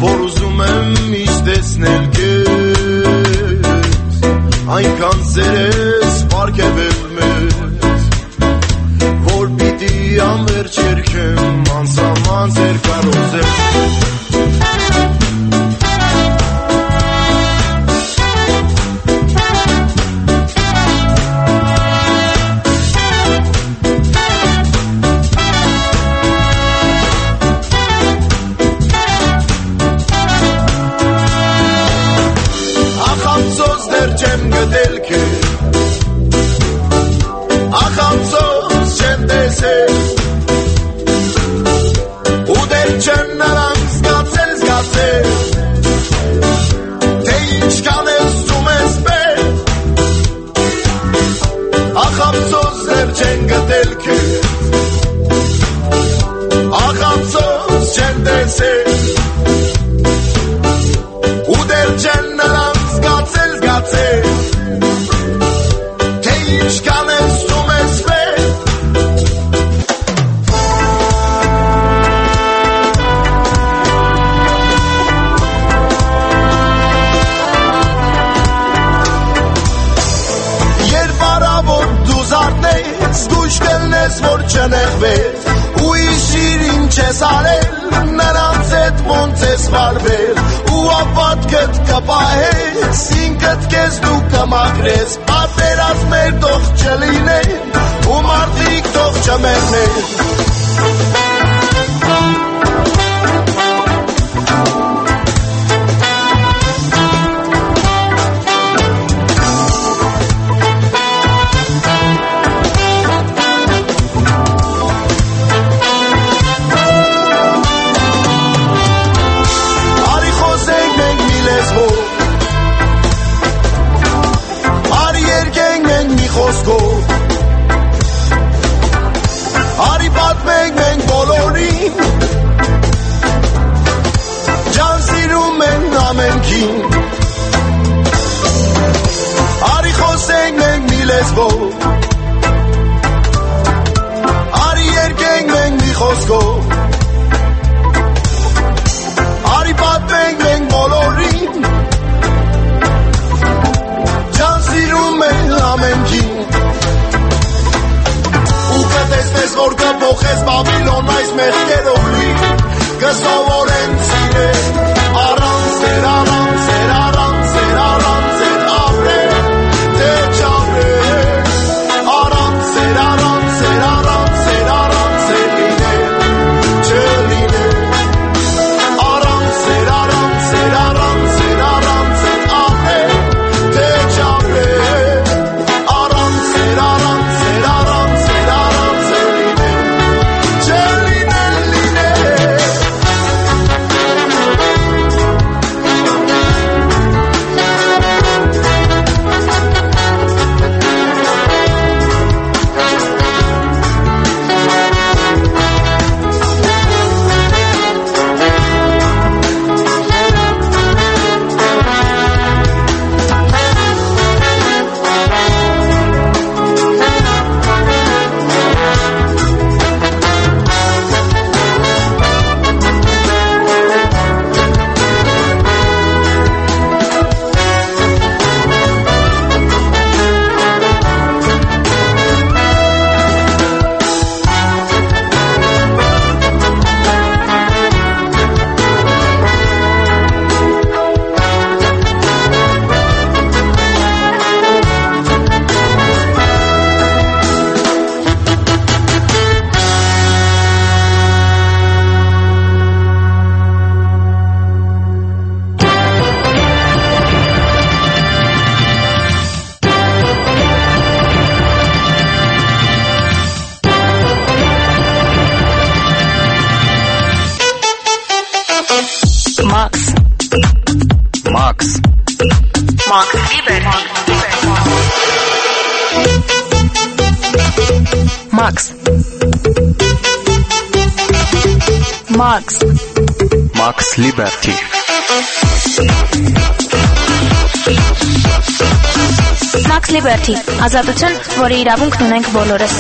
որ ուզում եմ միշտ տեսնել քեզ, այնքան սերես պարգևել մեզ, որ պիտի ամերջ երգեմ անսահման ձեր կարոզել։ Չեմ գտել քեզ, ախամծոց չեմ տեսել, ու դեր չեմ նրանք զգացել, թե ինչքան ես զում ես պետ, ախամծոց դեր չեմ գտել քեզ, ախամծոց չեմ տեսել, ու դեր չեմ նրանք թե ինչքան ես զում ես պետ։ Երբ առավոտ դու զարթնես, դույժ կելնես, որ չնեղվես, ու իշիր ինչ ես արել, նրանց հետ ոնց ես վարվել, ու ապատքդ կպահես, ինքդ կեզ դու կմաքրես, պատերազմեր թող չլինեն, ու մարդիկ թող չմեռնեն։ Արի պատմենք մենք բոլորին, ջան սիրում են ամենքին, արի խոսենք մենք մի լեզվով, արի երգենք մենք մի խոսքով, արի պատմենք մենք բոլորին, ջան սիրում են ամենքին, տեսնես որ կփոխես Բաբիլոն այս մեղքերով լի, կսովորեն սիրել, առանց ձեր, առանց ձեր, առանց ձեր, առանց ձեր ապրել, թե չապրել, առանց ձեր, առանց ձեր, առանց ձեր, առանց ձեր լինել, չլինել, առանց ձեր, առանց ձեր, առանց ձեր, առանց ձեր ապրել, թե չապրել, առանց ձեր, առանց ձեր, առանց ձեր, Max Liberty. Max. Max. Max Liberty. Max Liberty. Ազատություն, որի իրավունքն ունենք բոլորս։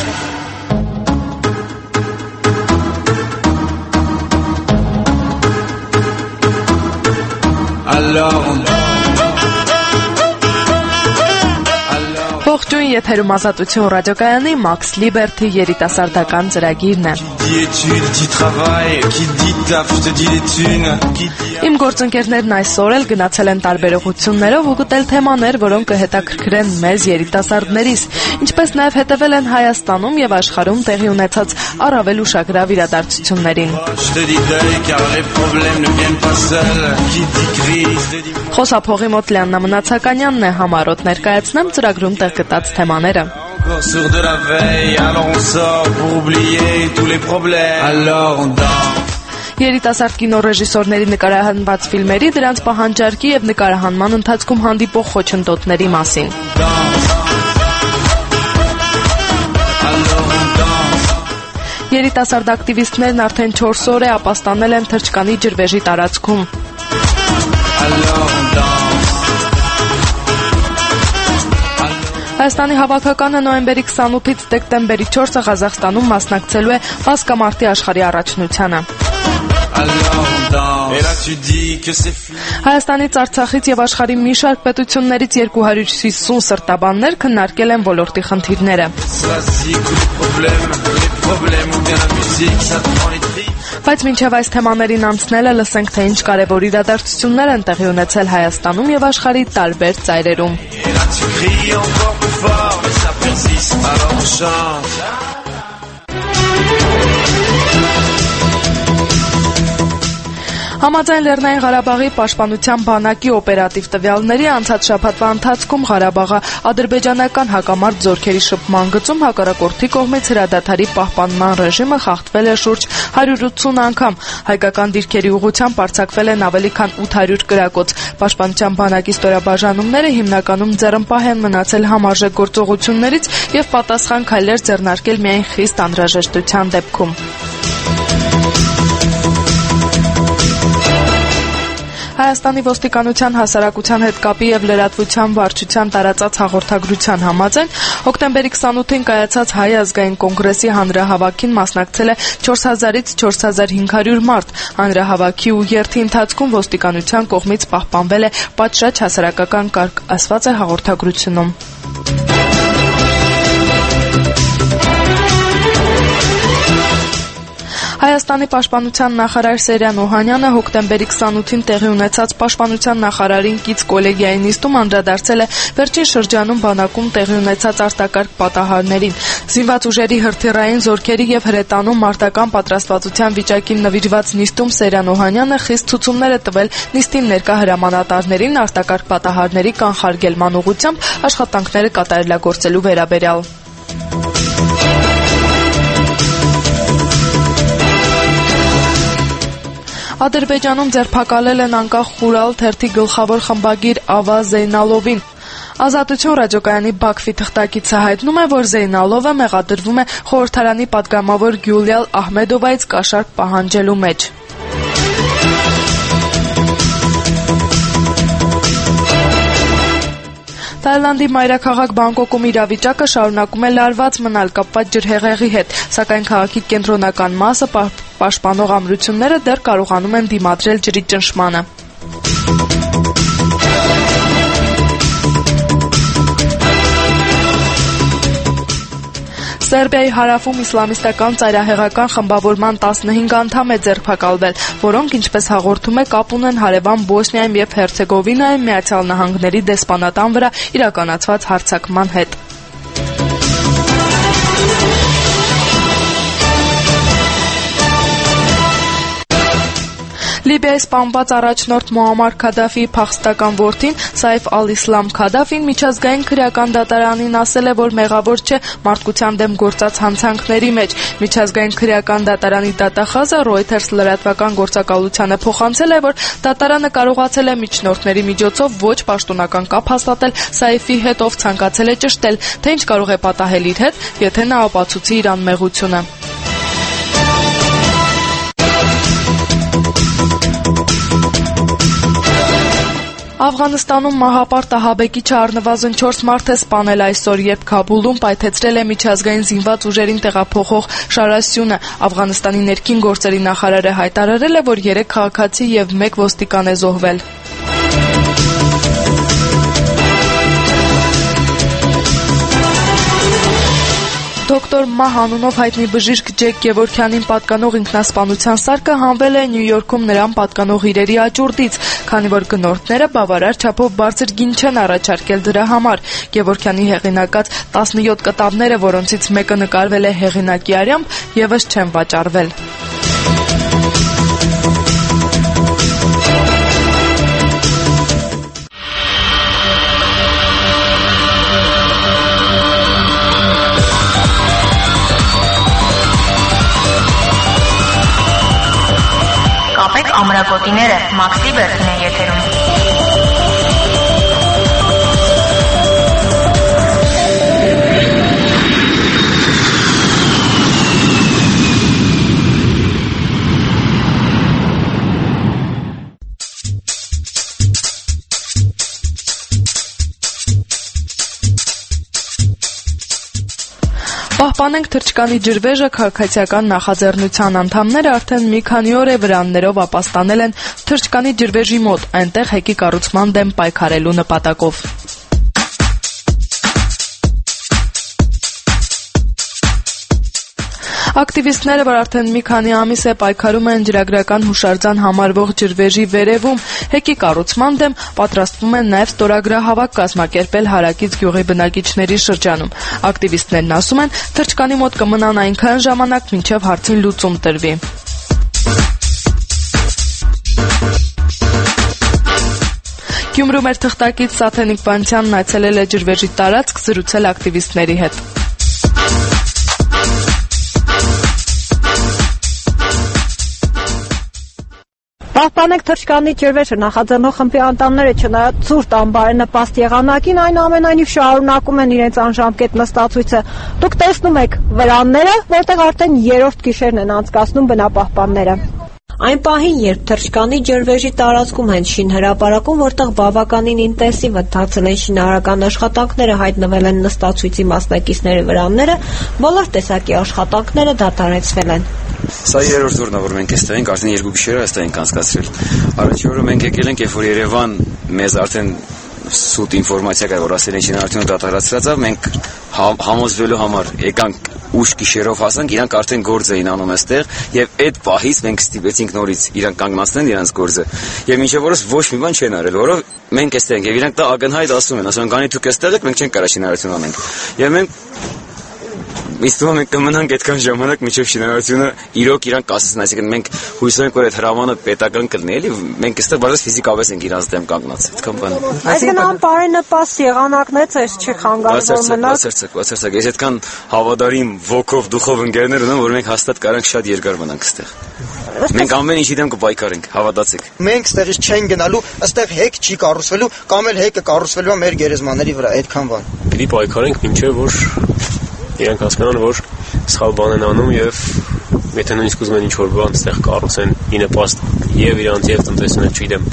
Ողջույն, եթերում Ազատություն ռադիոկայանի Max Liberty երիտասարդական ծրագիրն է։ Իմ գործընկերներն այսօր էլ գնացել են տարբերողություններով ու գտել թեմաներ, որոնք կհետաքրքրեն մեզ երիտասարդներիս, ինչպես նաև հետևել են Հայաստանում եւ աշխարհում տեղի ունեցած առավել ուշագրավ իրադարձություններին։ Խոսափողի մոտ Լիաննա Մնացականյանն է, համառոտ ներկայացնեմ ծրագրում տեղ գտած թեմաները։ Երիտասարդ կինոռեժիսորների նկարահանված ֆիլմերի, դրանց պահանջարկի եւ նկարահանման ընթացքում հանդիպող խոչընդոտների մասին։ Երիտասարդ ակտիվիստներն արդեն 4 օր է ապաստանել են թրջկանի ջրվեժի տարածքում։ Հայաստանի հավաքականը նոյեմբերի 28-ից դեկտեմբերի 4-ը Ղազախստանում մասնակցելու է Բասկամարտի աշխարհի առաջնությանը։ Հայաստանից, Արցախից եւ աշխարհի մի շարք պետություններից 250 սրտաբաններ քննարկել են ոլորտի խնդիրները։ Բայց մինչև այս թեմաներին անցնելը լսենք, թե ինչ կարևոր իրադարձություններ են տեղի ունեցել Հայաստանում եւ աշխարհի տարբեր ծայրերում։ Համաձայն Լեռնային Ղարաբաղի պաշտպանության բանակի օպերատիվ տվյալների, անցած շաբաթվա ընթացքում Ղարաբաղը ադրբեջանական հակամարտ զորքերի շփման գծում հակառակորդի կողմից հրադադարի պահպանման ռեժիմը խախտվել է շուրջ 180 անգամ։ Հայկական դիրքերի ուղղությամբ արձակվել են ավելի քան 800 կրակոց։ Պաշտպանության բանակի ստորաբաժանումները հիմնականում ձեռնպահ են մնացել համարժեք գործողություններից եւ պատասխան քայլեր ձեռնարկել միայն խիստ անհրաժեշտության դեպքում։ Հայաստանի ոստիկանության հասարակության հետ կապի եւ լրատվության վարչության տարածած հաղորդագրության համաձայն հոկտեմբերի 28-ին կայացած Հայ ազգային կոնգրեսի հանրահավաքին մասնակցել է 4000-ից 4500 մարդ։ Հանրահավաքի ու երթի ընթացքում ոստիկանության կողմից պահպանվել է պատշաճ հասարակական կարգ, ասված է հաղորդագրությունում։ Հայաստանի պաշտպանության նախարար Սերյան Օհանյանը հոկտեմբերի 28-ին տեղի ունեցած պաշտպանության նախարարին կից կոլեգիայի նիստում անդրադարձել է վերջին շրջանում բանակում տեղի ունեցած արտակարգ պատահարներին։ Զինված ուժերի հրթիռային զորքերի եւ հրետանու մարտական պատրաստվածության վիճակին նվիրված նիստում Սերյան Օհանյանը խիստ ցուցումներ է տվել նիստին ներկա հրամանատարներին արտակարգ պատահարների կանխարգելման ուղղությամբ աշխատանքները կատարելագործելու վերաբերյալ։ Ադրբեջանում ձերբակալել են անկախ Խուրալ թերթի գլխավոր խմբագիր Ավա Զեյնալովին։ Ազատություն ռադիոկայանի Բաքվի թղթակիցը հայտնում է, որ Զեյնալովը մեղադրվում է խորհրդարանի պատգամավոր Գյուլիալ Ահմեդովայից կաշառք պահանջելու մեջ։ Թայլանդի մայրաքաղաք Բանգկոկում իրավիճակը շարունակում է լարված մնալ կապված ջրհեղեղի հետ, սակայն քաղաքի կենտրոնական մասը պաշտպանող ամրությունները դեռ կարողանում են դիմադրել ջրի ճնշմանը։ Սերբիայի հարավում իսլամիստական ծայրահեղական խմբավորման 15 անդամ է ձերբակալվել, որոնք, ինչպես հաղորդում է, կապ ունեն հարևան Բոսնիայում եւ Հերցեգովինայում Միացյալ Նահանգների դեսպանատան վրա իրականացված հարձակման հետ։ Լիբիայի սպանված առաջնորդ Մուամար Քադաֆիի փախստական որդին Սայֆ ալ-Իսլամ Քադաֆին միջազգային քրեական դատարանին ասել է, որ մեղավոր չէ մարդկության դեմ գործած հանցանքների մեջ։ Միջազգային քրեական դատարանի դատախազը Reuters լրատվական գործակալությանը փոխանցել է, որ դատարանը կարողացել է միջնորդների միջոցով ոչ պաշտոնական կապ հաստատել Սայֆի հետ, ով ցանկացել է ճշտել, թե ինչ կարող է պատահել իր հետ, եթե նա ապացուցի իր անմեղությունը։ Աֆղանստանում մահապարտ ահաբեկիչը առնվազն 4 մարդ է սպանել այսօր, երբ Քաբուլում պայթեցրել է միջազգային զինված ուժերին տեղափոխող շարասյունը։ Աֆղանստանի ներքին գործերի նախարարը հայտարարել է, որ 3 քաղաքացի եւ 1 ոստիկան է զոհվել։ դոկտոր Մահ անունով հայտնի բժիշկ Ջեք Գևորգյանին պատկանող ինքնասպանության սարքը հանվել է Նյու Յորքում նրան պատկանող իրերի աճուրդից, քանի որ գնորդները բավարար չափով բարձր գին չեն առաջարկել դրա համար։ Գևորգյանի հեղինակած 17 կտավները, որոնցից մեկը նկարվել է հեղինակի արյամբ, ևս չեն վաճառվել։ Ամրակոտիները Մաքս Լիբերթին է եթերում։ Պահպանենք թռչկանի ջրվեժը քաղաքացիական նախաձեռնության անդամները արդեն մի քանի օր է վրաններով ապաստանել են թռչկանի ջրվեժի մոտ, այնտեղ հեկի կառուցման դեմ պայքարելու նպատակով։ Ակտիվիստները, որ արդեն մի քանի ամիս է պայքարում են ջրագրական հուշարձան համարվող ջրվեժի վերևում հեկի կառուցման դեմ, պատրաստվում են նաև ստորագրահավաք կազմակերպել հարակից գյուղի բնակիչների շրջանում։ Ակտիվիստներն ասում են, թռչկանի մոտ կմնան այնքան ժամանակ, մինչև հարցին լուծում տրվի։ Գյումրու մեր թղթակից Սաթենիկ Վանցյանն այցելել է ջրվեժի տարածք, զրուցել ակտիվիստների հետ։ Պահպանենք թռչկանի ջրվեժը նախաձեռնող խմբի անդամները չնայած ցուրտ անբարենպաստ եղանակին, այնուամենայնիվ շարունակում են իրենց անժամկետ նստացույցը։ Դուք տեսնում եք վրանները, որտեղ արդեն երրորդ գիշերն են անցկացնում բնապահպանները։ Այն պահին, երբ թռչկանի ջրվեժի տարածքում հենց շինհրապարակում, որտեղ բավականին ինտենսիվ ընթացել են շինարարական աշխատանքները, հայտնվել են նստացույցի մասնակիցների վրանները, բոլոր տեսակի աշխատանքները դադարեցվել են։ Սա երրորդ օրն է, որ մենք այստեղ ենք, արդեն 2 գիշեր այստեղ ենք անցկացրել։ Առաջի օրը մենք եկել ենք, երբ որ Երևան մեզ արդեն սուտ ինֆորմացիա կա, որ ասել են շինարարությունը դադարեցրած է, մենք համոզվելու համար եկանք ուշ գիշերով հասանք, իրանք արդեն գործ էին անում այստեղ, եւ այդ պահից մենք ստիպեցինք նորից իրանք կանգնացնեն իրանք գործը։ Եվ մինչև օրս ոչ մի բան չեն արել, որով մենք այստեղ ենք, եւ իրանք դա ակնհայտ ասում են, գանի դուք այստեղ եք, մենք չենք կարող շինարարություն անենք։ Եվ մենք Իստում ենք կմնանք այդքան ժամանակ, մինչև շինարարությունը իրոք իրանք կասեցին, այսինքն մենք հույսով ենք, որ այդ հրամանը պետական կլինի, էլի մենք այստեղ բարձր ֆիզիկապես ենք իրանց դեմ կանգնած, այդքան բան։ Այսինքն անբարենպաստ եղանակներ է, չի խանգարում մնալ։ Բացարձակ, ես այդքան հավատարիմ ոգով, դուխով ընկերներ ունեմ, որ մենք հաստատ կարանք շատ երկար մնանք այստեղ։ Մենք ամեն ինչի դեմ կպայքարենք, հավատացեք։ Մենք ստեղից չեն գնալու, այստեղ հեկ չի կառուցվելու, կամ էլ հեկը կառուցվելու է մեր գերեզմաների վրա, այդքան բան։ Պիտի պայքարենք, մինչև որ իրանք հասկանան, որ սխալ բան են անում եւ եթե նույնիսկ ուզում են ինչ-որ բան ստեղ կառուցեն ի նպաստ եւ իրանց եւ տնտեսության, չգիտեմ,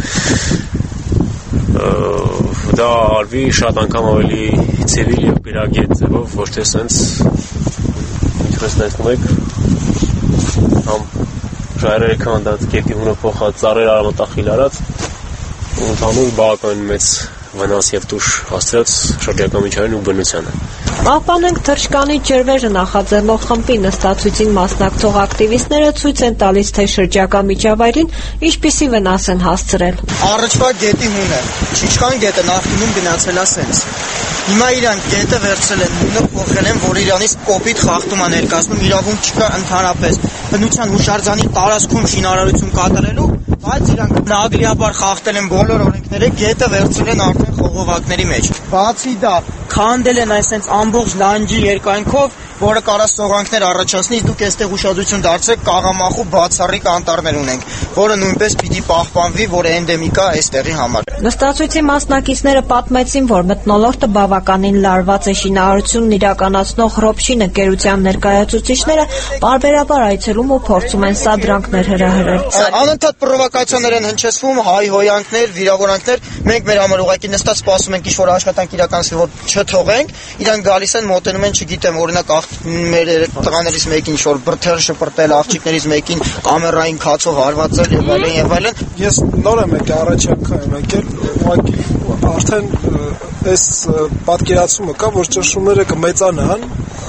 դա արվի շատ անգամ ավելի ցիվիլ եւ բերագետ ձևով, ոչ թե սենց ինչպես տեսնում եք, համ ժայռերը քանդած, գետի հունը փոխած, ծառեր արմատախիլ արած, ու ընդհանուր բավականին մեծ վնաս եւ դուշ հասցրած շրջակա միջավայրին ու բնությանը։ Պահպանենք թռչկանի ջրվեժը նախաձեռնող խմբի նստացույցին մասնակցող ակտիվիստները ցույց են տալիս, թե շրջակա միջավայրին ինչպիսի վնաս են հասցրել։ Առաջվա գետի հունը, Չիչխան գետը նախկինում գնացել է սենց։ Հիմա իրանք գետը վերցրել են, հունը փոխել են, որ իրանից կոպիտ խախտում է ներկայացնում, իրավունք չկա ընդհանրապես բնության հուշարձանի տարածքում շինարարություն կատարելու, բայց իրանք նագլիաբար խախտել են բոլոր օրենքները, գետը վերցրել են արդեն խողովակների մեջ։ Բացի դա, քանդել են այսպես ամբողջ լանջի երկայնքով, որը կարա սողանքներ առաջացնի, դուք այստեղ ուշադրություն դարձրեք, կաղամախու բացառիկ անտառներ ունենք, որը նույնպես պիտի պահպանվի, որը էնդեմիկ է այստեղի համար։ Նստացույցի մասնակիցները պատմեցին, որ մթնոլորտը բավականին լարված է, շինարարությունն իրականացնող Ռոբշին ընկերության ներկայացուցիչները պարբերաբար այցելում ու փորձում են սադրանքներ հրահրել։ Անընդհատ պրովոկացիաներ են հնչեցվում, հայհոյանքներ, վիրավորանքներ, մենք մեր համար ուղղակի նստած սպասում ենք ինչ-որ աշխատանք իրականացվի, որ չթողենք, իրանք գալիս են, մոտենում են, չգիտեմ, օրինակ մեր տղաներից մեկին ինչ-որ բրթեր շպրտել, աղջիկներից մեկին կամերային քացով հարվածել եւ այլն եւ այլն։ Ես նոր եմ եկել, առաջի անգամ եմ եկել, ուղղակի արդեն այս պատկերացումը կա, որ ճնշումները կմեծանան,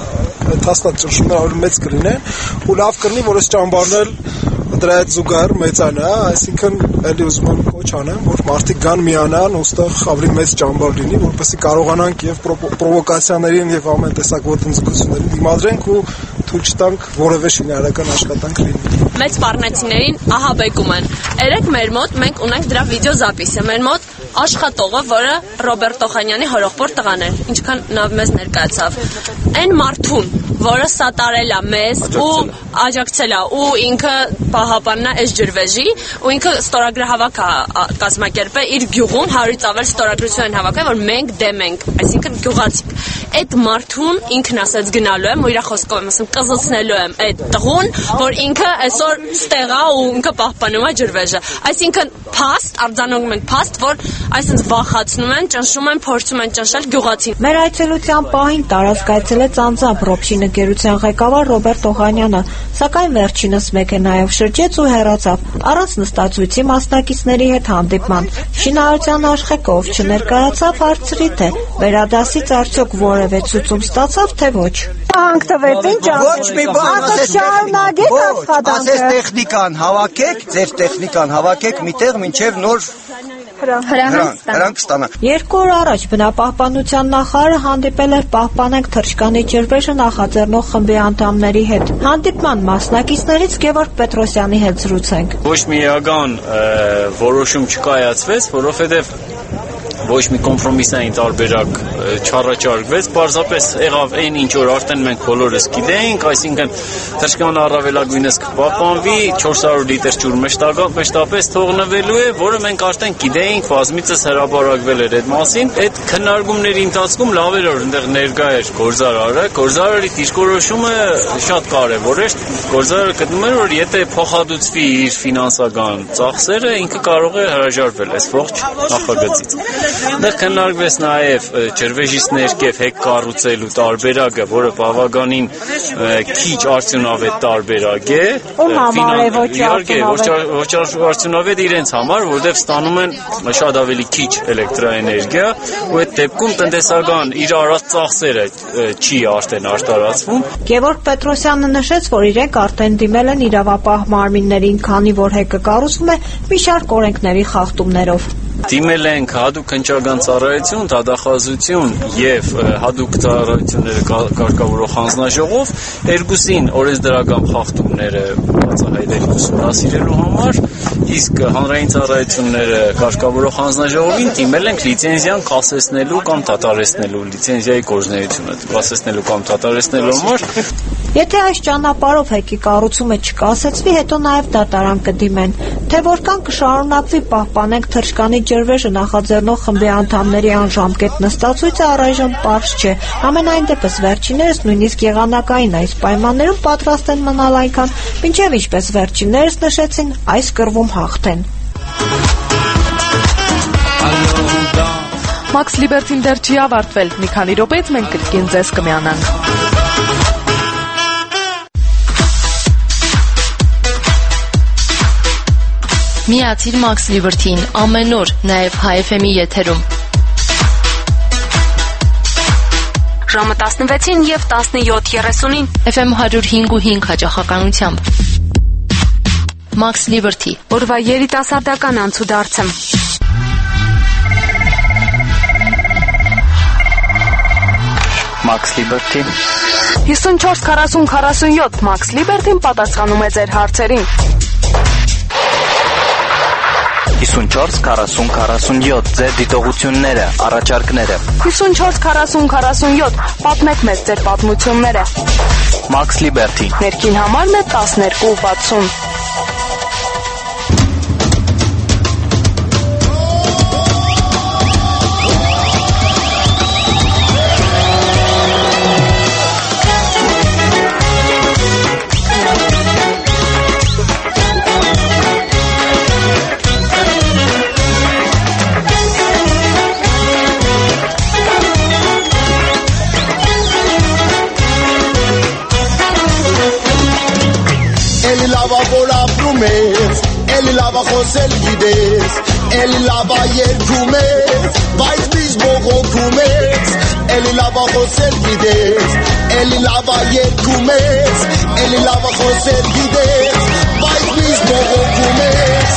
այդ հաստատ ճնշումները ավելի մեծ կլինեն ու լավ կլինի որ այս ճամբարն էլ դրա հետ զուգահեռ մեծանա, այսինքն էլի ուզում եմ կոչ անեմ, որ մարդիկ գան միանան ու ստեղ ավելի մեծ ճամբար լինի, որպեսզի կարողանանք եւ պրովոկացիաներին եւ ամեն տեսակ ոտնձգություններին դիմադրենք ու թույլ չտանք որևէ շինարարական աշխատանք լինի։ Մեծ պառնեցիներին ահաբեկում են։ Երեք մեր մոտ մենք ունենք դրա վիդեոզապիսը։ Մեր մոտ աշխատողը, որը Ռոբերտ Օխանյանի հորեղբոր տղան էր, ինչքան նա մեզ ներկայացավ։ Այն մարդուն, որը սատարել է մեզ ու աջակցել է ու ինքը պահապանն է այս ջրվեժի ու ինքը ստորագրահավաք է կազմակերպել իր գյուղում 100-ից ավել ստորագրություն են հավաքել, որ մենք դեմ ենք, այսինքն գյուղացիք։ Այդ մարդուն ինքն ասեց գնալու եմ ու իր խոսքով եմ ասում կզոցնելու եմ այդ տղուն, որ ինքը այսօր ստեղ է ու ինքը պահպանում է ջրվեժը։ Այսինքն փաստ, արձանագրում ենք փաստ, որ այսինքն վախացնում են, ճնշում են, փորձում են ճնշել գյուղացին։ Մեր այցելության պահին տարածք այցելեց անձամբ Ռոբշի ընկերության ղեկավար Ռոբերտ Օխանյանը, սակայն վերջինս մեքենայով շրջեց ու հեռացավ առանց նստածույցի մասնակիցների հետ հանդիպման։ Շինարարության աշխեկով չներկայացավ, հարցրի թե վերադասից արդյոք որևէ ցույցում ստացավ թե ոչ։ Հանգտվեց ինչ ոչ մի բան ասես շարունակեք աշխատանքը։ Ասես տեխնիկան հավաքեք, ձեր տեխնիկան հավաքեք միտեղ մինչև նոր հրանք ստանա։ 2 օր առաջ բնապահպանության նախարարը հանդիպել էր «Պահպանենք թռչկանի ջրվեժը» նախաձեռնող խմբի անդամների հետ։ Հանդիպման մասնակիցներից Գևորգ Պետրոսյանի հետ զրուցենք։ Ոչ մի իրական որոշում չկայացվեց, որովհետև ոչ մի կոմպրոմիսային տարբերակ չառաջարկվեց, պարզապես եղավ այն ինչ որ արդեն մենք բոլորս գիտեինք, այսինքն թռչկանը առավելագույնս կպահպանվի, 400 լիտր ջուր մշտապես թողնվելու է, որը մենք արդեն գիտեինք, բազմիցս հրապարակվել էր այդ մասին։ Այդ քննարկումների ընթացքում լավ էր որ այնտեղ ներկա էր գործարարը, գործարարի դիրքորոշումը շատ կարևոր էր։ Գործարարը գտնում էր որ եթե փոխհատուցվի իր ֆինանսական ծախսերը, ինքը կարող է հրաժարվել այս ողջ նախագծից։ Դեռ քննարկվեց նաև ջրվեժից ներքև հեկ կառուցելու տարբերակը, որը բավականին քիչ արդյունավետ տարբերակ է։ Ում համար է ոչ արդյունավետ իրենց համար, որովհետև ստանում են շատ ավելի քիչ էլեկտրաէներգիա, ու այդ դեպքում տնտեսական իր արած ծախսերը չի արդեն արտարացվում։ Գևորգ Պետրոսյանը նշեց, որ իրենք արդեն դիմել են իրավապահ մարմիններին, քանի որ հեկը կառուցվում է մի շարք օրենքների խախտումներով։ Դիմել ենք հատուկ հնչական ծառայություն, դատախազություն եւ հատուկ ծառայությունները կարգավորող հանձնաժողով, երկուսին օրենսդրական խախտումները բացահայտել ուսումնասիրելու համար, իսկ հանրային ծառայությունները կարգավորող հանձնաժողովին դիմել ենք լիցենզիան կասեցնելու կամ դադարեցնելու, լիցենզիայի գործունեությունը կասեցնելու կամ դադարեցնելու համար։ Եթե այս ճանապարհով հեկի կառուցումը չկասեցվի, հետո նաև դատարան կդիմեն։ Թե որքան կշարունակվի «Պահպանենք թռչկանի ջրվեժը» նախաձեռնող խմբի անդամների անժամկետ նստածույցը առայժմ պարզ չէ։ Համենայն դեպս վերջիններս նույնիսկ եղանակային այս պայմաններում պատրաստ են մնալ այնքան, մինչև ինչպես վերջիններս նշեցին, այս կռվում հաղթեն։ Մաքս Լիբերթին դեռ չի ավարտվել։ Մի քանի րոպեից մենք կրկին ձեզ կմիանանք։ Միացիր Մաքս Լիբերթին ամեն օր, նաև HFM-ի եթերում։ Ժամը 16-ին եւ 17:30-ին FM 105.5 հաճախականությամբ։ Մաքս Լիբերթի օրվա երիտասարդական անցուդարձը։ Մաքս Լիբերթի 54-40-47 Մաքս Լիբերթին պատասխանում է ձեր հարցերին։ 54-40-47 ձեր դիտողությունները, առաջարկները։ 54-40-47 պատմեք մեզ ձեր պատմությունները։ Մաքս Լիբերթի Ներքին համարն է 1260։ Էլի լավա խոսել գիտես, էլի լավա երգում ես, բայց միշտ բողոքում ես, էլի լավա խոսել գիտես, էլի լավա երկում ես, էլի լավա խոսել գիտես, բայց միշտ բողոքում ես։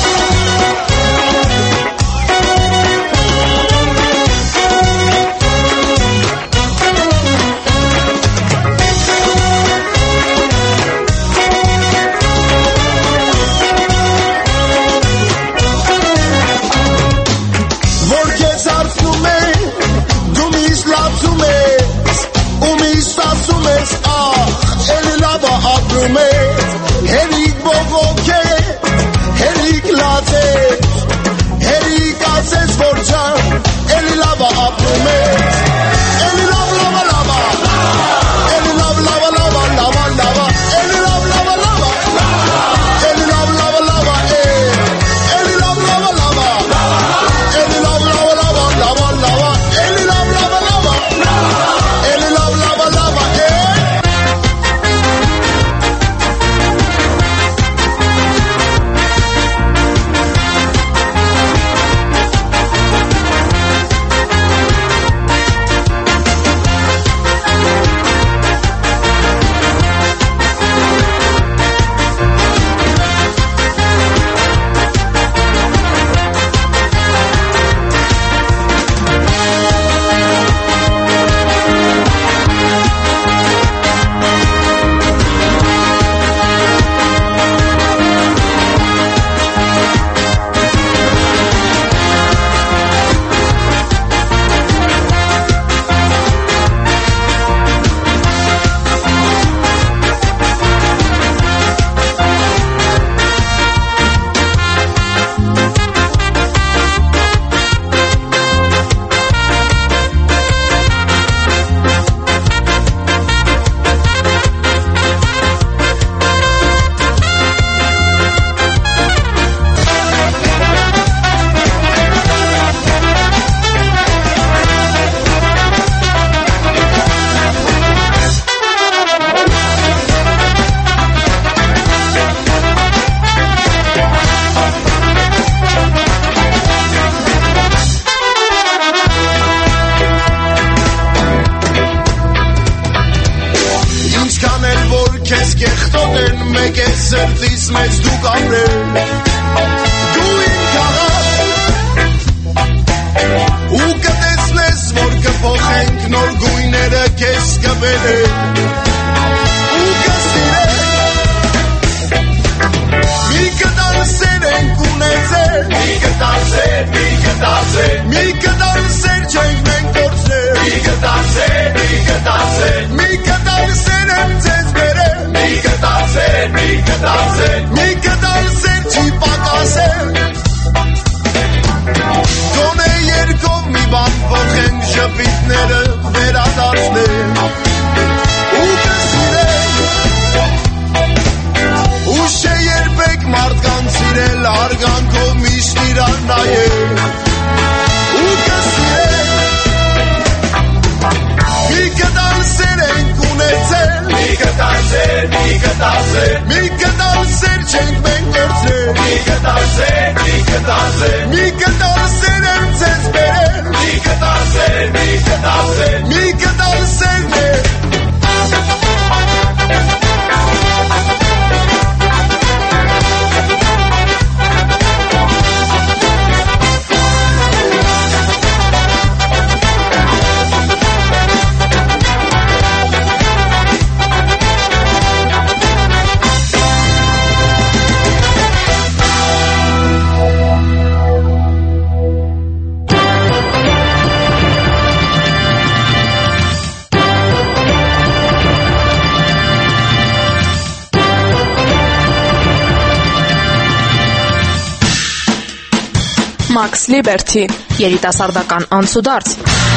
Max Liberty, երիտասարդական անցուդարձ։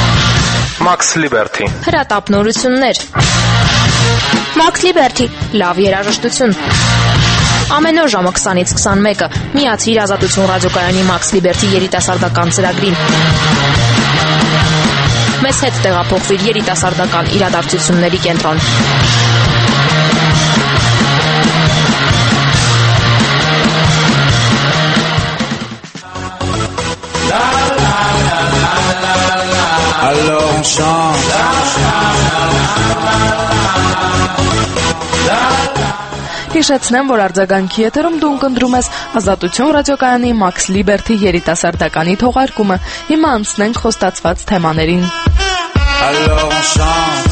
Max Liberty, հրատապնորություններ։ Max Liberty, լավ երաժշտություն։ Ամեն օր ժամը 20-ից 21-ը միացիր Ազատություն ռադիոկայանի Max Liberty երիտասարդական ծրագրին։ Մեզ հետ տեղափոխվիր երիտասարդական իրադարձությունների կենտրոն։ Alors on chante. Հիշեցնեմ, որ արձագանքի եթերում դու ընկնդրում ես Ազատություն ռադիոկայանի Max Liberty երիտասարդականի թողարկումը։ Հիմա անցնենք խոստացված թեմաներին։ Alors on chante.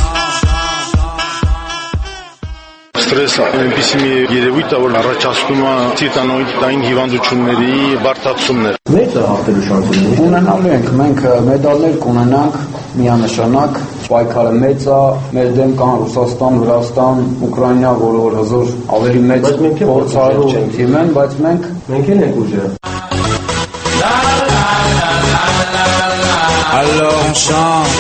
Ստրեսը այնպիսի մի երևույթ է, որ առաջացնում է տիտանոիդային հիվանդությունների բարդացումներ։ Մեծ է հաղթելու շանս ունենալու ենք, մենք մեդալներ կունենանք միանշանակ, պայքարը մեծ է, մեր դեմ կան Ռուսաստան, Վրաստան, Ուկրաինա, որը որ հզոր ավելի մեծ փորձարու թիմ են, բայց մենք ենք ուժեղ։ Alors on chante.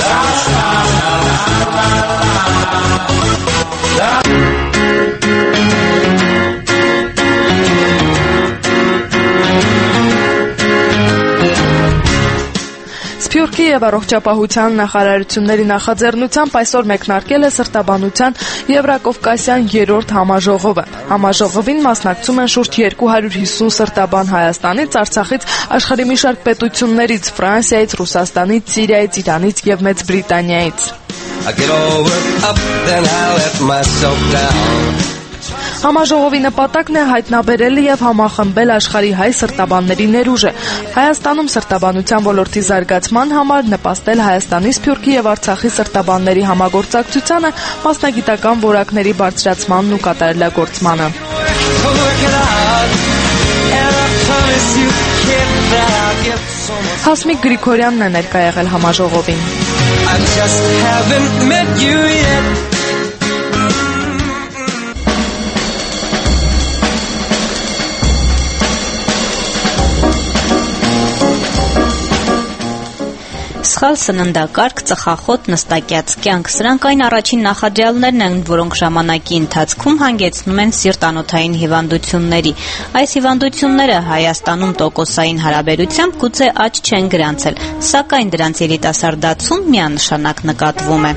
Սփյուռքի եւ առողջապահության նախարարությունների նախաձեռնությամբ այսօր մեկնարկել է սրտաբանության Եվրակովկասյան 3-րդ համաժողովը։ Համաժողովին մասնակցում են շուրջ 250 սրտաբան Հայաստանից, Արցախից, աշխարհի մի շարք պետություններից՝ Ֆրանսիայից, Ռուսաստանից, Սիրիայից, Իրանից եւ Մեծ Բրիտանիայից։ Համաժողովի նպատակն է հայտնաբերել եւ համախմբել աշխարհի հայ սրտաբանների ներուժը։ Հայաստանում սրտաբանության ոլորտի զարգացման համար նպաստել Հայաստանի, Սփյուռքի եւ Արցախի սրտաբանների համագործակցությանը, մասնագիտական որակների բարձրացմանն ու կատարելագործմանը։ Հասմիկ Գրիգորյանն է ներկա եղել համաժողովին։ Սխալ սննդակարգ, ծխախոտ, նստակյաց կյանք, սրանք այն առաջին նախադրյալներն են, որոնք ժամանակի ընթացքում հանգեցնում են սիրտանոթային հիվանդությունների։ Այս հիվանդությունները Հայաստանում տոկոսային հարաբերությամբ գուցե աճ չեն գրանցել, սակայն դրանց երիտասարդացում միանշանակ նկատվում է։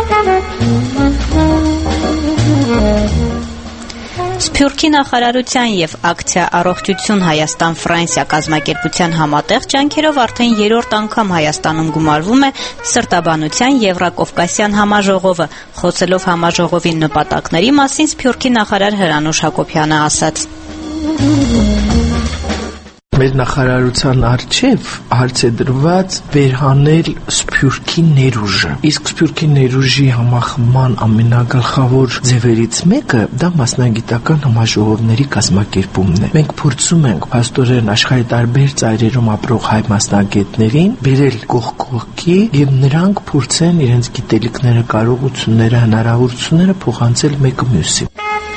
Սփյուռքի նախարարության եւ ակցիա առողջություն Հայաստան-Ֆրանսիա կազմակերպության համատեղ ջանքերով արդեն 3-րդ անգամ Հայաստանում գումարվում է սրտաբանության Եվրակովկասյան համաժողովը։ Խոսելով համաժողովի նպատակների մասին, Սփյուռքի նախարար Հրանուշ Հակոբյանը ասաց. Մեր նախարարության առջև հարց է դրված վերհանել Սփյուռքի ներուժը։ Իսկ Սփյուռքի ներուժի համախմբման ամենագլխավոր ձևերից մեկը դա մասնագիտական համաժողովների կազմակերպումն է։ Մենք փորձում ենք փաստորեն աշխարհի տարբեր ծայրերում ապրող հայ մասնագետներին բերել կողք կողքի եւ նրանք փորձեն իրենց գիտելիքները, կարողությունները, հնարավորությունները փոխանցել մեկը մյուսին։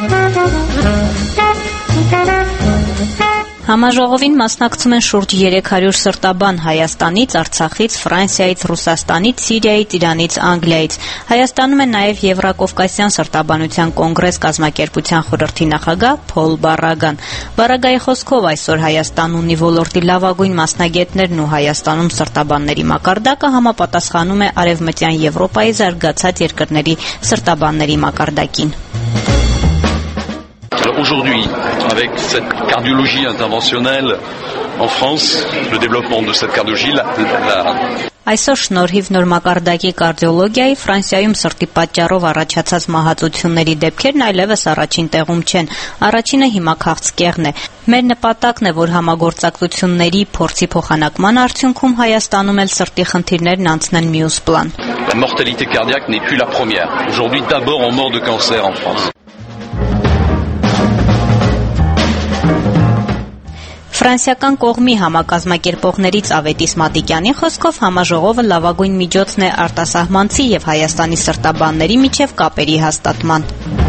Համաժողովին մասնակցում են շուրջ 300 սրտաբան Հայաստանից, Արցախից, Ֆրանսիայից, Ռուսաստանից, Սիրիայից, Իրանից, Անգլիայից։ Հայաստանում է նաև Եվրակովկասյան սրտաբանության կոնգրես կազմակերպության խորհրդի նախագահ Փոլ Բարրագան։ Բարրագայի խոսքով այսօր Հայաստանն ունի ոլորտի լավագույն մասնագետներն ու Հայաստանում սրտաբանների մակարդակը համապատասխանում է Արևմտյան Եվրոպայի զարգացած երկրների սրտաբանների մակարդակին։ Alors aujourd'hui, avec cette cardiologie interventionnelle en France, le développement de cette cardiologie, Այսօր շնորհիվ նոր մակարդակի կարդիոլոգիայի Ֆրանսիայում սրտի պատճառով առաջացած մահացությունների դեպքերն այլևս առաջին տեղում չեն։ Առաջինը հիմա քաղցկեղն է։ Մեր նպատակն է, որ համագործակցությունների փորձի փոխանակման արդյունքում Հայաստանում էլ սրտի խնդիրներն անցնեն մյուս պլան։ La mortalité cardiaque n'est plus la première. Aujourd'hui, d'abord on meurt de cancer en France. Ֆրանսիական կողմի համակազմակերպողներից Ավետիս Մատիկյանի խոսքով համաժողովը լավագույն միջոցն է արտասահմանցի եւ Հայաստանի սրտաբանների միջև կապերի հաստատման։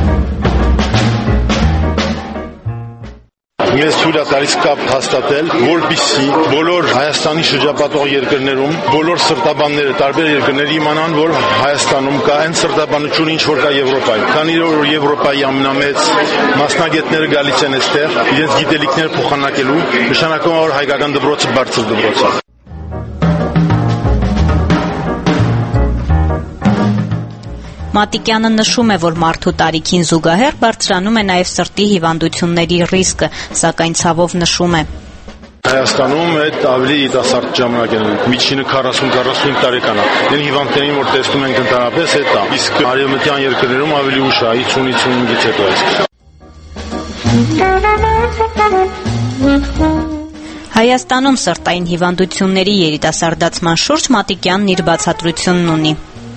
Մեզ թույլ է տալիս կապ հաստատել, որպեսզի բոլոր Հայաստանի շրջապատող երկրներում, բոլոր սրտաբանները տարբեր երկրների իմանան, որ Հայաստանում կա այն սրտաբանությունը, ինչ որ կա Եվրոպայում։ Քանի որ Եվրոպայի ամենամեծ մասնագետները գալիս են այստեղ, իրենց գիտելիքները փոխանակելու, նշանակում է, որ հայկական դպրոցը բարձր դպրոց է։ Մատիկյանը նշում է, որ մարդու տարիքին զուգահեռ բարձրանում է նաև սրտի հիվանդությունների ռիսկը, սակայն ցավով նշում է. Հայաստանում այդ ավելի երիտասարդ ժամանակ են։ Միջինը 40-45 տարեկան է։ Այն հիվանդներին որ տեսնում ենք ընդհանրապես այդ է։ Իսկ արևմտյան երկրներում ավելի ուշ է, 50-55-ից հետո է սկսում։ Հայաստանում սրտային հիվանդությունների երիտասարդացման շուրջ Մատիկյանն իր բացատրությունն ունի։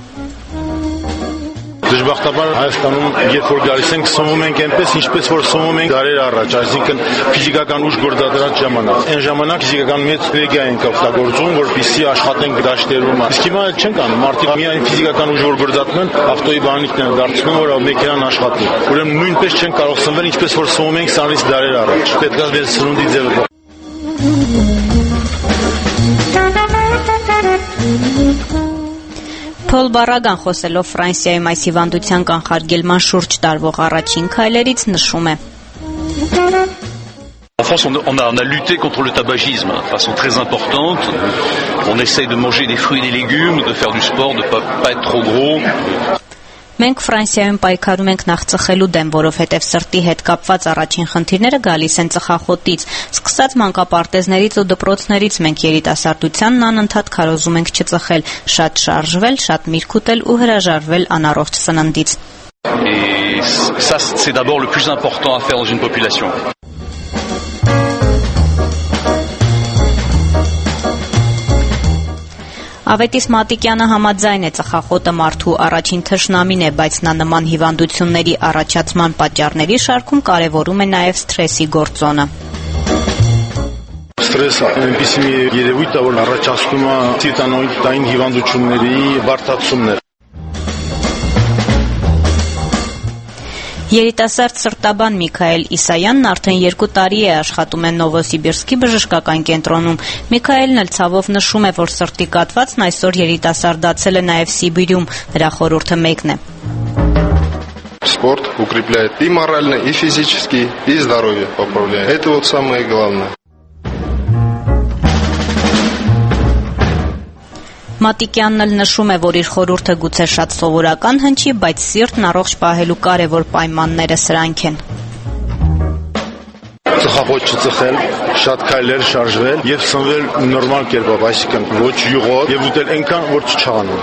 Դժբախտաբար Հայաստանում երբ որ գալիս ենք սնվում ենք այնպես ինչպես որ սնվում ենք դարեր առաջ, այսինքն ֆիզիկական ուժ գործադրած ժամանակ։ Այն ժամանակ ֆիզիկական մեծ էներգիա ենք օգտագործում, որպեսզի աշխատենք դաշտերում։ Իսկ հիմա էլ չենք անում, մարդիկ միայն ֆիզիկական ուժ որ գործածում են, ավտոյի բանիկն են դարձնում, որ մեքենան աշխատի։ Ուրեմն նույնպես չենք կարող սնվել ինչպես որ սնվում ենք սարից դարեր առաջ։ Պետք է մեր սնունդի ձևը։ Փոլ Բարագան խոսելով Ֆրանսիայում այս հիվանդության կանխարգելման շուրջ տարվող առաջին քայլերից նշում է. En France, on a lutté contre le tabagisme de façon très importante. On essaye de manger des fruits et des légumes, de faire du sport, de pas être trop gros. Մենք Ֆրանսիայում պայքարում ենք նախծխելու դեմ, որովհետև սրտի հետ կապված առաջին խնդիրները գալիս են ծխախոտից։ Սկսած մանկապարտեզներից ու դպրոցներից մենք երիտասարդությանն անընդհատ քարոզում ենք չծխել, շատ շարժվել, շատ միրգ ուտել ու հրաժարվել անառողջ սննդից։ Et ça, c'est d'abord le plus important à faire dans une population. Ավետիս Մատիկյանը համաձայն է ծխախոտը մարդու առաջին թշնամին է, բայց նա նման հիվանդությունների առաջացման պատճառների շարքում կարևորում է նաև սթրեսի գործոնը։ Ստրեսը այնպիսի մի երևույթ է, որ առաջացնում է սիրտանոթային հիվանդությունների բարդացումներ։ Երիտասարդ սրտաբան Միքայել Իսայանն արդեն 2 տարի է աշխատում է Նովոսիբիրսկի բժշկական կենտրոնում։ Միքայելն էլ ցավով նշում է, որ срти կաթվածն այսօր երիտասարդացել է նաև Սիբիրում, նրա խորհուրդը մեկն է։ Спорт укрепляет и морально, и физически, и здоровье поправляет. Это вот самое главное. Մատիկյանն էլ նշում է, որ իր խորհուրդը գուցե շատ սովորական հնչի, բայց սիրտն առողջ պահելու կարևոր պայմանները սրանք են։ Ծխախոտ չծխել, շատ քայլեր շարժվել եւ սնվել նորմալ կերպով, այսինքն ոչ յուղով եւ ուտել այնքան, որ չչաղանա։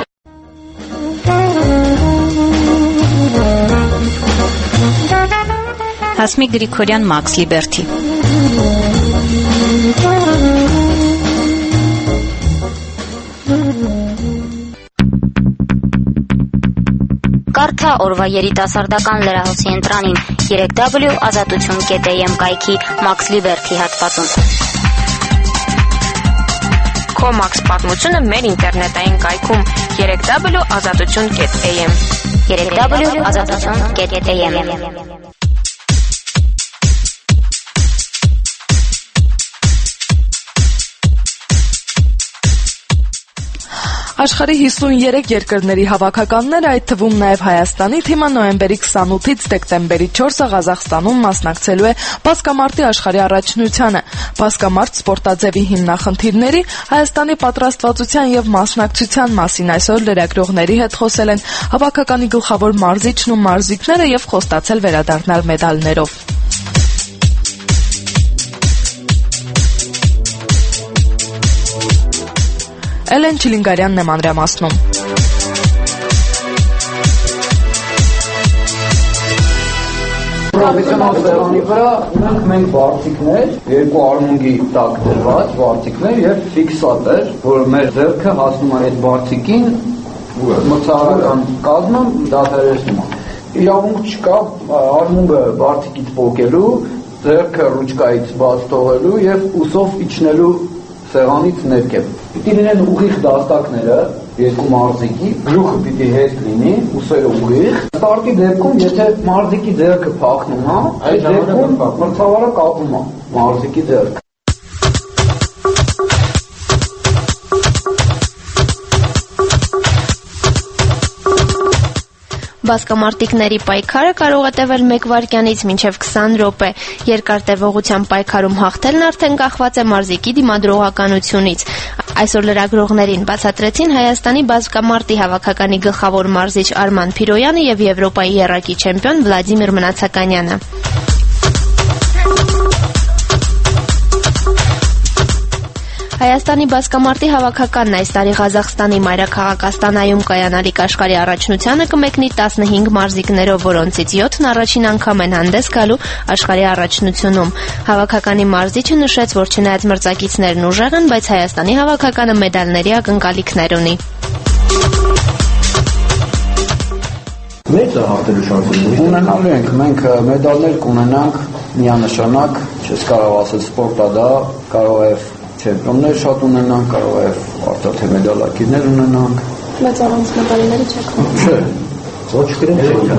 Հասմիկ Գրիգորյան, Մաքս Լիբերթի։ Կարդա օրվա երիտասարդական լրահոսի ընտրանին 3w.azatutun.am կայքի Մաքս Լիբերթի հատվածում։ Քո Մաքս պատմությունը մեր ինտերնետային կայքում 3w.azatutun.am 3w.azatutun.am Աշխարհի 53 երկրների հավաքականները, այդ թվում նաև Հայաստանի թիմը նոյեմբերի 28-ից դեկտեմբերի 4-ը Ղազախստանում մասնակցելու է Բասկամարտի աշխարհի առաջնությանը։ Բասկամարտ սպորտաձևի հիմնախնդիրների, Հայաստանի պատրաստվածության եւ մասնակցության մասին այսօր լրագրողների հետ խոսել են հավաքականի գլխավոր մարզիչն ու մարզիկները եւ խոստացել վերադառնալ մեդալներով։ Էլեն Չիլինգարյանն է մանրամասնում։ Պրոֆեսիոնալ սեղանի վրա ունենք մենք վարտիքներ, երկու արմունկի տակ դրված վարտիքներ եւ ֆիքսատոր, որ մեր ձեռքը հասնում է այդ վարտիկին, մրցարական կազմը դադարեցնում է։ Իրավունք չկա արմունկը վարտիկից պոկելու, ձեռքը ռուչկայից բաց թողելու եւ ուսով իջնելու սեղանից ներքև։ Պիտի լինեն ուղիղ դաստակները, երկու մարզիկի, գլուխը պիտի հետ լինի, ուսերը ուղիղ։ Ստարտի դեպքում, եթե մարզիկի ձեռքը փախնում է, այդ դեպքում մրցավարը կապում է մարզիկի ձեռքը։ Բասկամարտիկների պայքարը կարող է տևել 1 վայրկյանից մինչև 20 րոպե։ Երկար տևողության պայքարում հաղթելն արդեն կախված է մարզիկի դիմադրողականությունից։ Այսօր լրագրողներին բացատրեցին Հայաստանի բասկամարտի հավաքականի գլխավոր մարզիչ Արման Փիրոյանը եւ Եվրոպայի եռակի չեմպիոն Վլադիմիր Մնացականյանը։ Հայաստանի բասկամարտի հավաքականն այս տարի Ղազախստանի մայրաքաղաք Աստանայում կայանալիք աշխարհի առաջնությանը կմեկնի 15 մարզիկներով, որոնցից 7-ն առաջին անգամ են հանդես գալու աշխարհի առաջնությունում։ Հավաքականի մարզիչը նշեց, որ չնայած մրցակիցներն ուժեղ են, բայց Հայաստանի հավաքականը մեդալների ակնկալիքներ ունի։ Մեծ է հաղթելու շանսը։ Ունենալու ենք, մենք մեդալներ կունենանք միանշանակ, չես կարող ասել սպորտա դա, կարող է չեմպիոններ շատ ունենանք, կարող է արդյոք մեդալակիրներ ունենանք։ Բայց առանց մեդալների չեք։ Չէ, ոչ գրենք։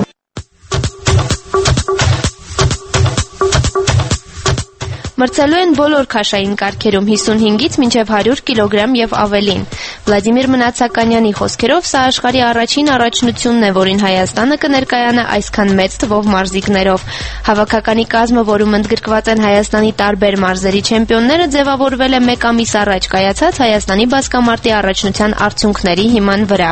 Մրցելու են բոլոր քաշային կարգերում 55-ից մինչև 100 կիլոգրամ եւ ավելին։ Վլադիմիր Մնացականյանի խոսքերով սա աշխարհի առաջին առաջնությունն է, որին Հայաստանը կներկայանա այսքան մեծ թվով մարզիկներով։ Հավաքականի կազմը, որում ընդգրկված են Հայաստանի տարբեր մարզերի չեմպիոնները, ձևավորվել է 1 ամիս առաջ կայացած Հայաստանի բասկամարտի առաջնության արդյունքների հիման վրա։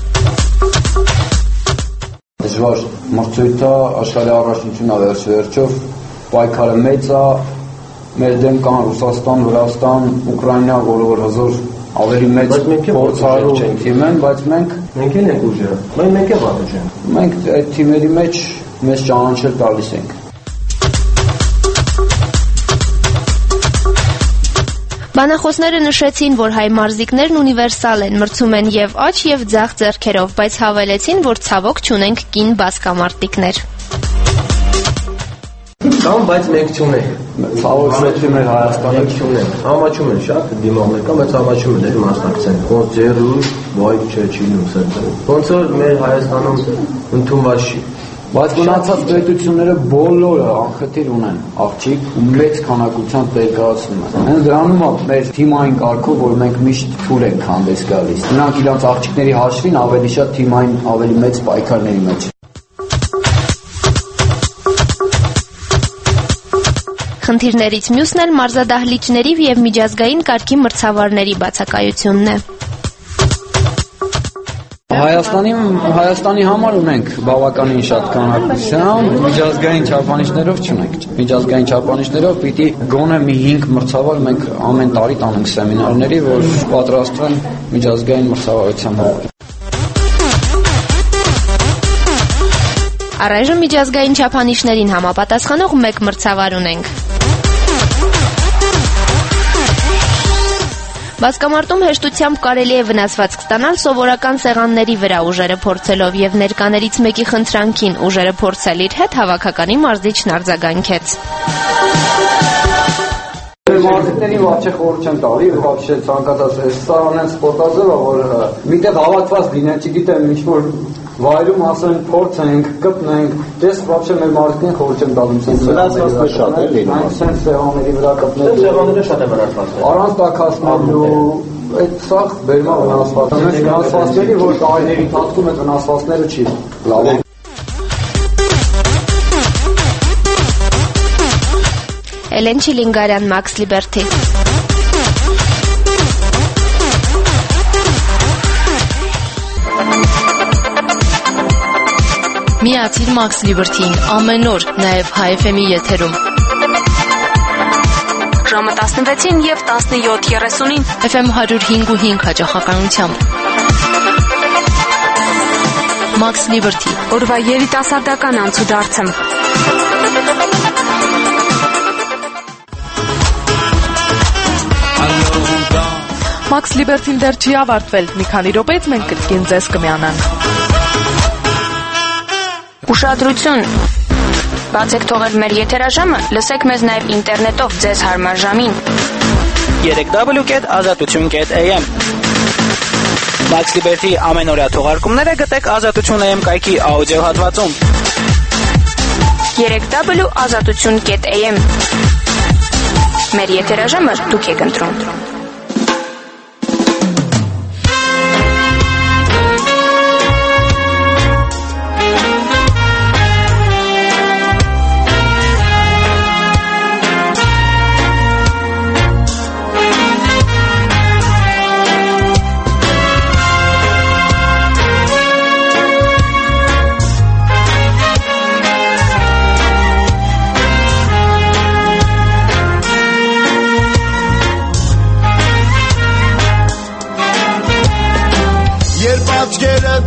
Դժվար մրցույթ է, աշխարհի առաջնությունն է վերջով, պայքարը մեծ է, մեր դեմ կան Ռուսաստան, Վրաստան, Ուկրաինա, որը որ հզոր ավելի մեծ փորձառու թիմ են, բայց մենք էլ ենք ուժեղ, մենք էլ վատ ենք։ Մենք այդ թիմերի մեջ մեզ ճանաչել տալիս ենք։ Բանախոսները նշեցին, որ հայ մարզիկներն ունիվերսալ են, մրցում են եւ աջ եւ ձախ ձեռքերով, բայց հավելեցին, որ ցավոք չունենք կին բասկամարտիկներ։ Կամ բայց մենք չունենք։ Ցավոք մեր Հայաստանը չունենք։ Համաչում են շատ դիմողներ կան, բայց համաչում են մասնակցեն։ Ոնց ձեռու, ոյ չի լինում սա։ Ոնց որ մեր Հայաստանում ընդունված չի։ Բայց մնացած պետությունները բոլորը անխտիր ունեն աղջիկ ու մեծ քանակությամբ ներկայացնում են։ Հենց դրանում է մեր թիմային կարգով, որ մենք միշտ թույլ ենք հանդես գալիս։ Նրանք իրանց աղջիկների հաշվին ավելի շատ թիմային ավելի մեծ պայքարների մեջ։ Խնդիրներից մյուսն էլ մարզադահլիճների եւ միջազգային կարգի մրցավարների բացակայությունն է։ Հայաստանի համար ունենք բավականին շատ քանակությամբ, միջազգային չափանիշներով չունենք։ Միջազգային չափանիշներով պիտի գոնե մի 5 մրցավար մենք ամեն տարի տանենք սեմինարների, որ պատրաստվեն միջազգային մրցավարության համար։ Առայժմ միջազգային չափանիշներին համապատասխանող 1 մրցավար ունենք։ Բասկամարտում հեշտությամբ կարելի է վնասվածք ստանալ սովորական սեղանների վրա ուժերը փորձելով եւ ներկաներից մեկի խնդրանքին ուժերը փորձել իր հետ հավաքականի մարզիչն արձագանքեց։ Մարզիկներին вообще խորհուրդ չեմ տալի, вообще ցանկացած սա անեն սպորտազևը, որ միտեղ հավաքված լինեն, չգիտեմ, ինչ-որ վայրում ասեն փորձենք, կպնենք, դες вообще մեր մարզիկներին խորհուրդ չեմ տալու, sense վնասվածքը շատ է լինում։ Այն sense սեղանների վրա կպնել։ Սեղանները շատ է վնասվածքը։ Առանց տաքացնելու այդ սա բերումա վնասված։ Մենք վնասվածների, որ տարիների ընթացքում այդ վնասվածները չի լավ։ Էլեն Չիլինգարյան, Max Liberty։ Միացիր Max Liberty-ին ամեն օր, նաև HFM-ի եթերում։ Ժամը 16-ին եւ 17:30-ին FM 105.5 հաճախականությամբ։ Max Liberty, օրվա երիտասարդական անցուդարձը։ Max Liberty-ն դեռ չի ավարտվել։ Մի քանի րոպեից մենք կրկին ձեզ կմիանանք։ Ուշադրություն։ Բացեք թողել մեր եթերաժամը, լսեք մեզ նաև ինտերնետով ձեզ հարմար ժամին։ 3w.azatutun.am Max Liberty ամենօրյա թողարկումները գտեք Ազատություն.am կայքի աուդիո հատվածում։ 3w.azatutun.am Մեր եթերաժամը դուք եք ընտրում։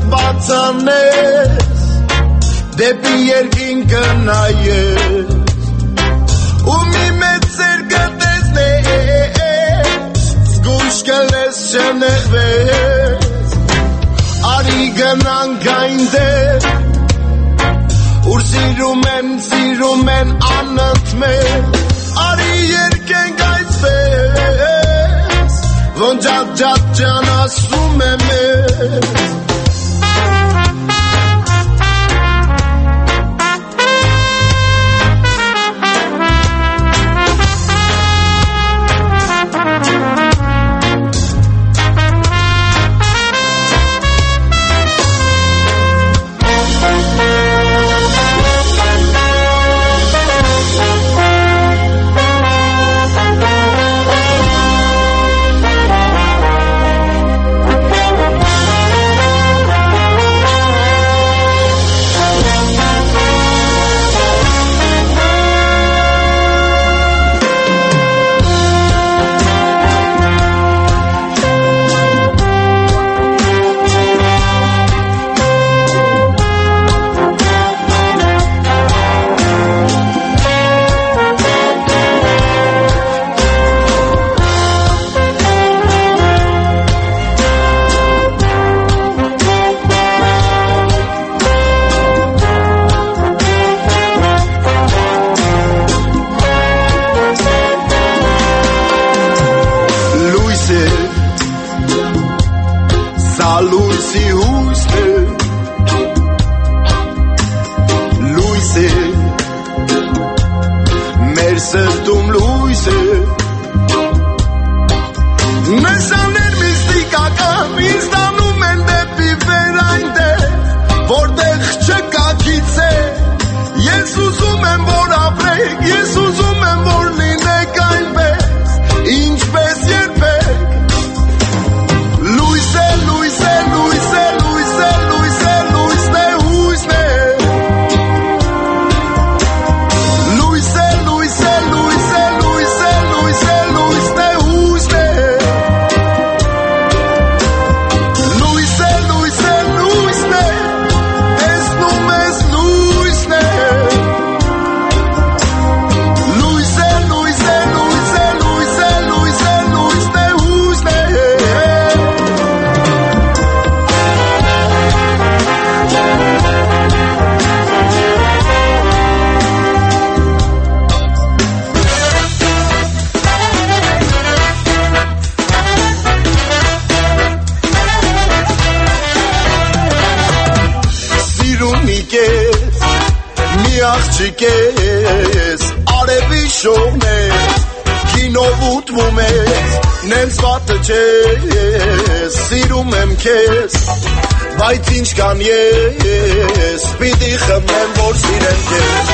բացանես դեպի երկինքը նայես ու մի մեծ ծեր կտեսնես զգույշ կլես չնեղվես արի գնանք այնտեղ ուր սիրում են անընդմեր արի երկենք այսպես ոնց ջատ ջան ասում եմ ես աղջիկես արևի շողնես կինով ուտվում ես նենց վատը չես սիրում եմ քեզ բայց ինչ կան ես պիտի խմեմ որ սիրեմ քեզ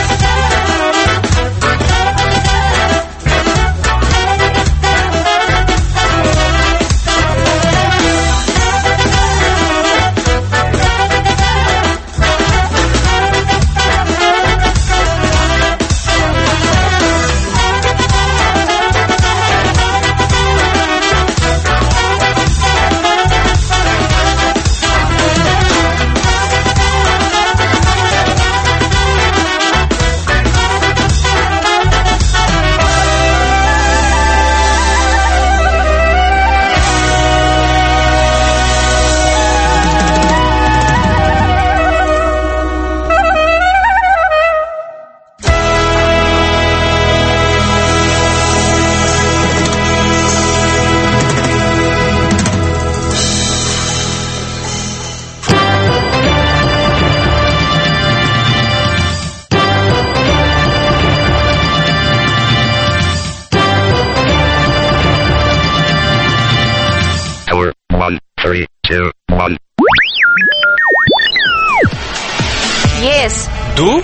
Ես Դու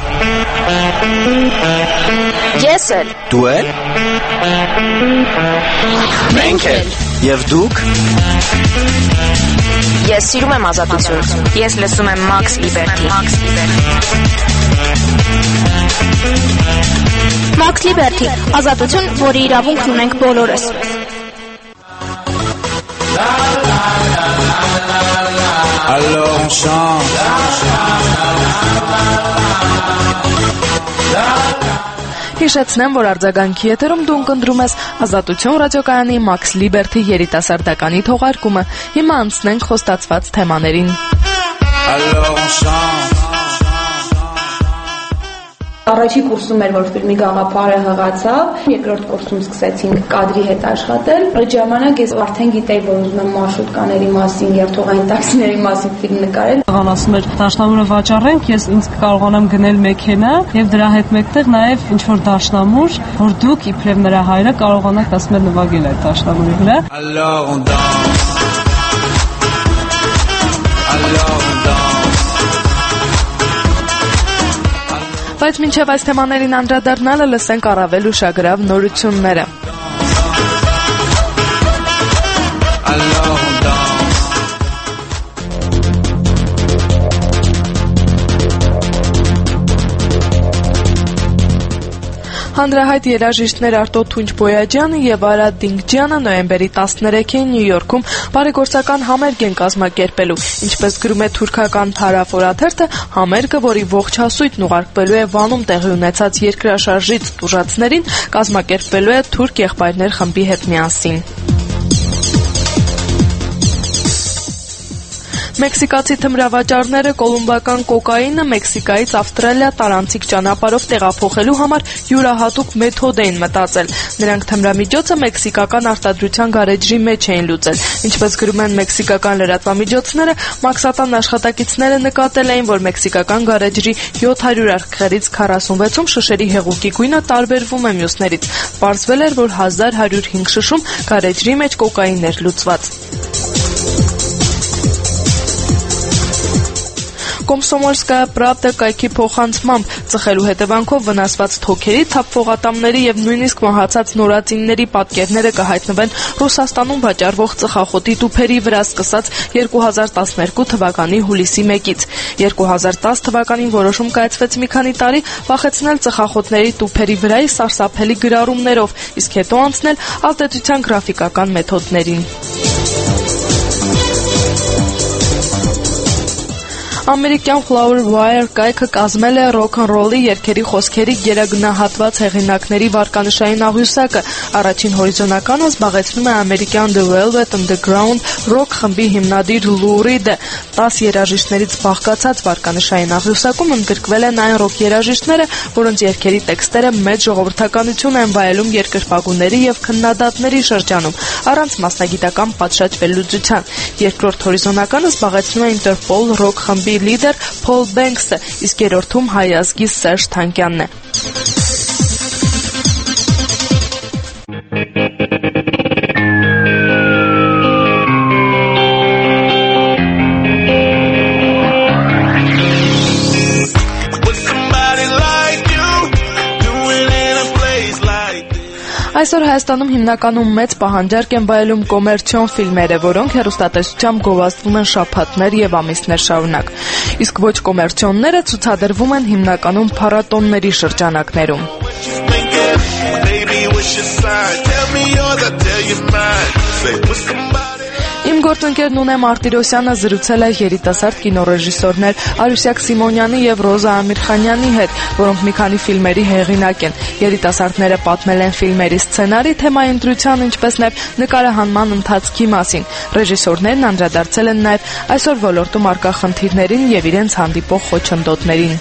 Ես էլ Դու էլ Մենք էլ Եվ դուք Ես սիրում եմ ազատություն Ես լսում եմ Max Liberty Max Liberty ազատություն, որի իրավունքն ունենք բոլորս Alors on chante Հիշեցնեմ, որ արձագանքի եթերում դու ընկնդրում ես Ազատություն ռադիոկայանի Max Liberty երիտասարդականի թողարկումը։ Հիմա անցնենք խոստացված թեմաներին։ Առաջի կուրսում էր, որ ֆիլմի գաղափարը հղացավ, երկրորդ կուրսում սկսեցինք կադրի հետ աշխատել։ Այդ ժամանակ ես արդեն գիտեի, որ ուզում եմ մարշրուտկաների մասին, երթուղային տաքսիների մասին ֆիլմ նկարել։ Աղան ասում էր, դաշնամուրը վաճառենք, ես ինձ կարողանամ գնել մեքենա եւ դրա հետ մեկտեղ նաեւ ինչ որ դաշնամուր, որ դուք իբրև նրա հայրը կարողանաք ասում եմ նվագել այդ դաշնամուրի վրա։ Բայց մինչև այս թեմաներին անդրադառնալը լսենք առավել ուշագրավ նորությունները։ Հանրահայտ երաժիշտներ Արտո Թունջբոյաջյանը եւ Արա Դինգջյանը նոյեմբերի 13-ին Նյու Յորքում բարեգործական համերգ են կազմակերպելու։ Ինչպես գրում է թուրքական Թարաֆ օրաթերթը, համերգը, որի ողջ հասույթն ուղարկվելու է Վանում տեղի ունեցած երկրաշարժից տուժածներին, կազմակերպվելու է թուրք եղբայրներ խմբի հետ միասին։ Մեքսիկացի թմրավաճառները կոլումբական կոկաինը Մեքսիկայից Ավստրալիա տարանցիկ ճանապարհով տեղափոխելու համար յուրահատուկ մեթոդ էին մտածել։ Նրանք թմրամիջոցը մեքսիկական արտադրության գարեջրի մեջ էին լուծել։ Ինչպես գրում են մեքսիկական լրատվամիջոցները, մաքսատան աշխատակիցները նկատել էին, որ մեքսիկական գարեջրի 700 արկղերից 46-ում շշերի հեղուկի գույնը տարբերվում է մյուսներից։ Պարզվել էր, որ 1105 շշում գարեջրի մեջ կոկաին էր լուծված։ Կոմսոմոլսկայա Պրավդա կայքի փոխանցմամբ ծխելու հետևանքով վնասված թոքերի, թափվողատամների եւ նույնիսկ մահացած նորածինների պատկերները կհայտնվեն Ռուսաստանում վաճառվող ծխախոտի տուփերի վրա սկսած 2012 թվականի հուլիսի 1-ից։ 2010 թվականին որոշում կայացվեց մի քանի տարի վախեցնել ծխախոտների տուփերի վրայի սարսափելի գրառումներով, իսկ հետո անցնել ազդեցության գրաֆիկական մեթոդներին։ Ամերիկյան Flower Wire կայքը կազմել է ռոք-ն-ռոլի երգերի խոսքերի գերագնահատված հեղինակների վարկանշային աղյուսակը։ Առաջին հորիզոնականը զբաղեցնում է ամերիկյան The Velvet Underground ռոք խմբի հիմնադիր Lou Reed-ը։ 10 երաժիշտներից բաղկացած վարկանշային աղյուսակում ընդգրկվել են այն ռոք երաժիշտները, որոնց երգերի տեքստերը մեծ ժողովրդականություն են վայելում երկրպագուների եւ քննադատների շրջանում, առանց մասնագիտական պատշաճ վերլուծության։ Երկրորդ հորիզոնականը զբաղեցնում է Interpol ռոք խմբի լիդեր Փոլ Բենքսը, իսկ երրորդում հայ ազգի Սերժ Թանկյանն է։ Այսօր Հայաստանում հիմնականում մեծ պահանջարկ են վայելում կոմերցիոն ֆիլմերը, որոնք հեռուստատեսությամբ գովազդվում են շաբաթներ եւ ամիսներ շարունակ։ Իսկ ոչ կոմերցիոնները ցուցադրվում են հիմնականում փառատոնների շրջանակներում։ Իմ գործընկերն Ունե Մարտիրոսյանը զրուցել է երիտասարդ կինոռեժիսորներ Արուսյակ Սիմոնյանի եւ Ռոզա Ամիրխանյանի հետ, որոնք մի քանի ֆիլմերի հեղինակ են։ Երիտասարդները պատմել են ֆիլմերի սցենարի, թեմայի ընտրության, ինչպես նաեւ նկարահանման ընթացքի մասին։ Ռեժիսորներն անդրադարձել են նաեւ այսօր ոլորտում առկա խնդիրներին եւ իրենց հանդիպող խոչընդոտներին։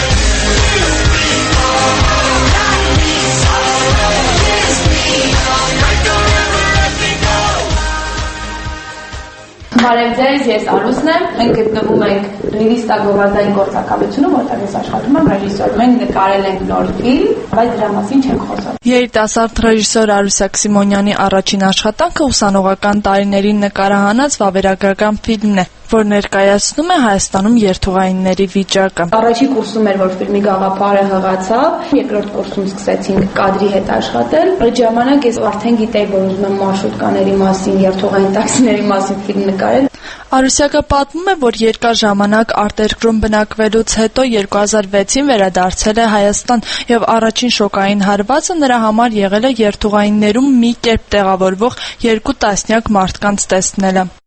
Բարև ձեզ, ես Արուսն եմ, մենք գտնվում ենք Ռիվիստա գովազդային գործակալությունում, որտեղ ես աշխատում եմ ռեժիսոր։ Մենք նկարել ենք նոր ֆիլմ, բայց դրա մասին չենք խոսում։ Երիտասարդ ռեժիսոր Արուսյակ Սիմոնյանի առաջին աշխատանքը ուսանողական տարիներին նկարահանած վավերագրական ֆիլմն է, որ ներկայացնում է Հայաստանում երթուղայինների վիճակը։ Առաջի կուրսում էր, որ ֆիլմի գաղափարը հղացավ, երկրորդ կուրսում սկսեցինք կադրի հետ աշխատել։ Այդ ժամանակ ես արդեն գիտեի, որ ուզում եմ մարշրուտկաների մասին, երթուղային տաքսիների մասին ֆիլմ նկարել։ Արուսյակը պատմում է, որ երկար ժամանակ արտերկրում բնակվելուց հետո 2006-ին վերադարձել է Հայաստան եւ առաջին շոկային հարվածը նրա համար եղել է երթուղայիններում մի կերպ տեղավորվող 2 տասնյակ մարդկանց տեսնելը։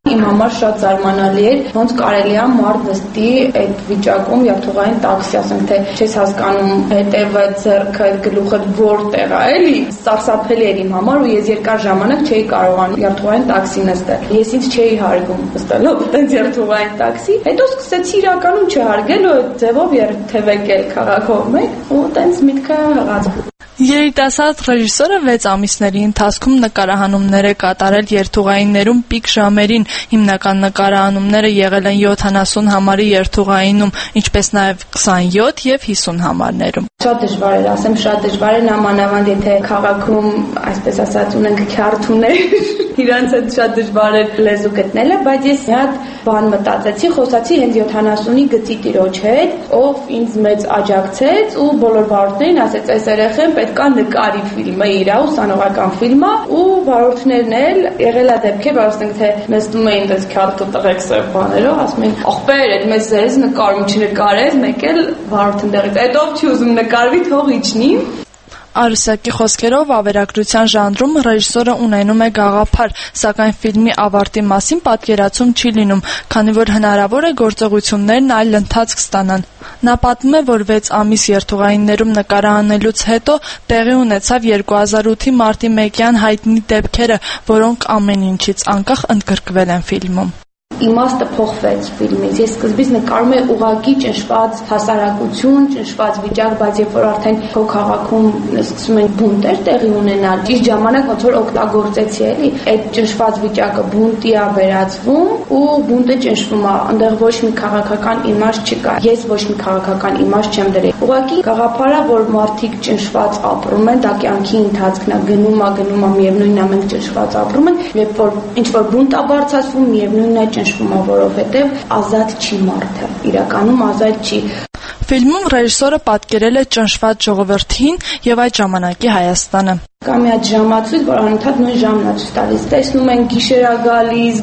Իմ համար շատ զարմանալի էր, ոնց կարելի է մարդ նստի այդ վիճակում երթուղային տաքսի, ասենք թե չես հասկանում հետևը, ձեռքը, գլուխը որտեղ է, էլի։ Սարսափելի էր իմ համար ու ես երկար ժամանակ չէի կարողանում երթուղային տաքսի նստել։ Ես ինձ չէի հարգում նստելով այդ երթուղային տաքսի։ Հետո սկսեցի իրականում չհարգել ու այդ ձևով երթևեկել քաղաքով մեկ ու տենց միտքը հղած։ Երիտասարդ ռեժիսորը 6 ամիսների ընթացքում նկարահանումներ է կատարել երթուղայիններում պիկ ժամերին։ Հիմնական նկարահանումները եղել են 70 համարի երթուղայինում, ինչպես նաև 27 եւ 50 համարներում։ Շատ դժվար էր, ասեմ, շատ դժվար է, նամանավանդ եթե քաղաքում, այսպես ասած, ունենք քյարթուներ, իրանց հետ շատ դժվար էր լեզու գտնելը, բայց ես մի հատ բան մտածեցի, խոսացի հենց 70-ի գծի տիրոջ հետ, ով ինձ մեծ աջակցեց ու բոլոր վարորդներին ասեց, այս երեխեն պետք է նկարի ֆիլմը իրա, ուսանողական ֆիլմը ու վարորդներն էլ եղել է դեպքեր, որ ասենք թե նստում էին դες քյարթու տղեկ սև բաներով, ասում էին, ախպեր, այդ մեզ ձեզ նկարում չնկարես, մեկ էլ վարորդն դեղից, այդ ով չի ուզում նկարվի, թող իջնի։ Արուսյակի խոսքերով ավերագրության ժանրում ռեժիսորը ունենում է գաղափար, սակայն ֆիլմի ավարտի մասին պատկերացում չի լինում, քանի որ հնարավոր է գործողություններն այլ ընթացք ստանան։ Նա պատմում է, որ 6 ամիս երթուղայիններում նկարահանելուց հետո տեղի ունեցավ 2008-ի մարտի 1-յան հայտնի դեպքերը, որոնք ամեն ինչից անկախ ընդգրկվել են ֆիլմում։ Իմաստը փոխվեց ֆիլմից։ Ես սկզբից նկարում եմ ուղղակի ճնշված հասարակություն, ճնշված վիճակ, բայց երբ որ արդեն քո քաղաքում սկսում են բունտեր տեղի ունենալ, ճիշտ ժամանակ ոնց որ օգտագործեցի էլի, այդ ճնշված վիճակը բունտի է վերածվում ու բունտը ճնշվում է, այնտեղ ոչ մի քաղաքական իմաստ չկա։ Ես ոչ մի քաղաքական իմաստ չեմ դրել։ Ուղղակի գաղափարը, որ մարդիկ ճնշված ապրում են, դա կյանքի ընթացքն է, գնում է, միևնույնն է, մենք ճնշված ապրում ենք, երբ որ ինչ որ բունտ է բարձրացվում, միևնույնն է ճնշվում է, որովհետև ազատ չի մարդը, իրականում ազատ չի։ Ֆիլմում ռեժիսորը պատկերել է ճնշված ժողովրդին եւ այդ ժամանակի Հայաստանը։ Կա մի հատ ժամացույց, որ անընդհատ նույն ժամն է ցույց տալիս։ Տեսնում ենք գիշերա գալիս,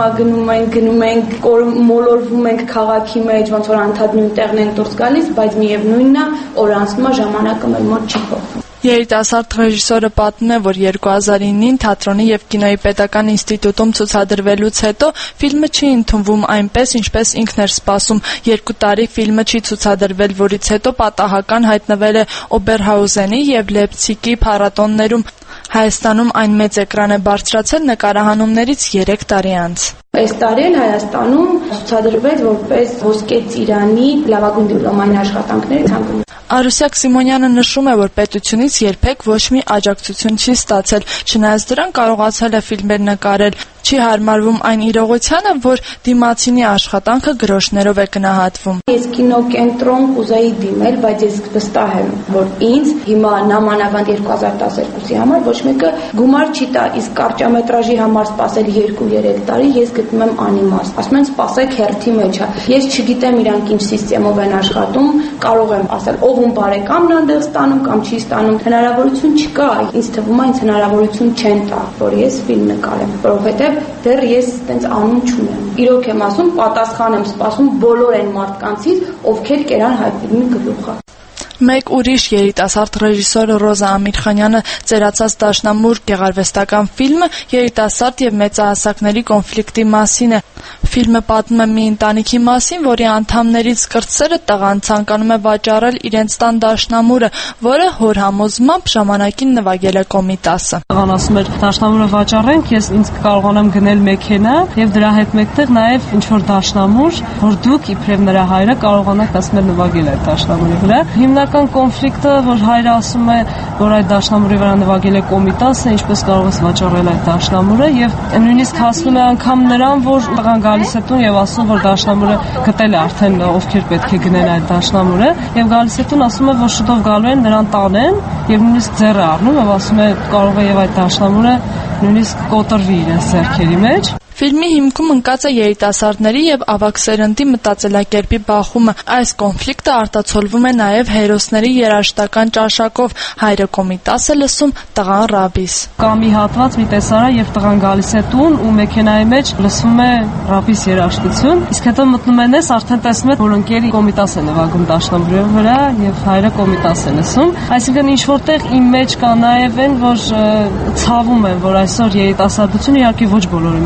գնում ենք, մոլորվում ենք քաղաքի մեջ, ոնց որ անընդհատ նույն տեղն ենք դուրս գալիս, բայց միևնույնն է, օր անցնում է, ժամանակը մեր մոտ չի փոխվում։ Երիտասարդ ռեժիսորը պատմում է, որ 2009-ին թատրոնի եւ կինոյի պետական ինստիտուտում ցուցադրվելուց հետո ֆիլմը չի ընդունվում այնպես, ինչպես ինքն էր սպասում։ 2 տարի ֆիլմը չի ցուցադրվել, որից հետո պատահական հայտնվել է Օբերհաուզենի եւ Լեյպցիգի փառատոներում։ Հայաստանում այն մեծ էկրան է բարձրացել նկարահանումներից 3 տարի անց։ Այս տարի էլ Հայաստանում ցուցադրվեց որպես ոսկե ծիրանի լավագույն դիպլոմային աշխատանքների ցանկում։ Արուսյակ Սիմոնյանը նշում է, որ պետությունից երբեք ոչ մի աջակցություն չի ստացել, չնայած դրան կարողացել է ֆիլմեր նկարել։ Չի հարմարվում այն իրողությանը, որ դիմացինի աշխատանքը գրոշներով է գնահատվում։ Ես կինոկենտրոն կուզեի դիմել, բայց ես վստահ եմ, որ ինձ հիմա նամանավանդ 2012-ի համար ոչ մեկը գումար չի տա, իսկ կարճամետրաժի համար սպասել 2-3 տարի ես գտնում եմ անիմաստ։ Ասում են սպասեք հերթի մեջ է։ Ես չգիտեմ իրանք ինչ սիստեմով են աշխատում, կարող եմ ասել ով բարեկամն անդեղ ստանում կամ չի ստանում, հնարավորություն չկա։ Ինձ թվում է, ինձ հնարավորություն չեն տա, որ ես ֆիլմ նկարեմ, որովհետև դեռ ես այտենց անուն չունեմ։ Իրոք եմ ասում, պատասխան եմ սպասում բոլոր այն մարդկանցից, ովքեր կերան հայ ֆիլմի գլուխը։ Մեկ ուրիշ երիտասարդ ռեժիսոր Ռոզա Ամիրխանյանը ծերացած դաշնամուր գեղարվեստական ֆիլմը երիտասարդ եւ մեծահասակների կոնֆլիկտի մասին է։ Ֆիլմը պատմում է մի ընտանիքի մասին, որի անդամներից կրտսերը տղան ցանկանում է վաճառել իրենց տան դաշնամուրը, որը հոր համոզմամբ ժամանակին նվագել է Կոմիտասը։ Տղան ասում էր դաշնամուրը վաճառենք, ես ինձ կարողանամ գնել մեքենա եւ դրա հետ մեկտեղ նաեւ ինչ որ դաշնամուր, որ դուք իբրև նրա հայրը կարողանաք ասում նվագել այդ դաշնամուրի վրա։ Հիմնական կոնֆլիկտը, որ հայրը ասում է, որ այդ դաշնամուրի վրա նվագել է Կոմիտասը, ինչպես կարող ես վաճառել այդ դաշնամուրը եւ նույնիսկ հասնում է անգամ նրան, որ տղան գալիս է տուն եւ ասում որ դաշնամուրը գտել է արդեն ովքեր պետք է գնեն այդ դաշնամուրը եւ գալիս է տուն ասում է որ շուտով գալու են նրան տանեն եւ նույնիսկ ձեռը առնում եւ ասում է կարող է եւ այդ դաշնամուրը նույնիսկ կոտրվի իրենց ձեռքերի մեջ։ Ֆիլմի հիմքում ընկած է երիտասարդների եւ ավագ սերնդի մտածելակերպի բախումը։ Այս կոնֆլիկտը արտացոլվում է նաեւ հերոսների երաժշտական ճաշակով։ Հայրը Կոմիտաս է լսում, տղան ռաբիս։ Կա մի հատված, մի տեսարան, երբ տղան գալիս է տուն ու մեքենայի մեջ լսվում է ռաբիս երաժշտություն, իսկ հետո մտնում են ես արդեն տեսնում է, որ ընկերի Կոմիտաս է նվագում դաշնամուրի վրա եւ հայրը Կոմիտաս է լսում։ Այսինքն ինչ որտեղ իմ մեջ կա նաեւ այն, որ ցավում եմ, որ այսօր երիտասարդությունը իհարկե ոչ բոլորի մասին է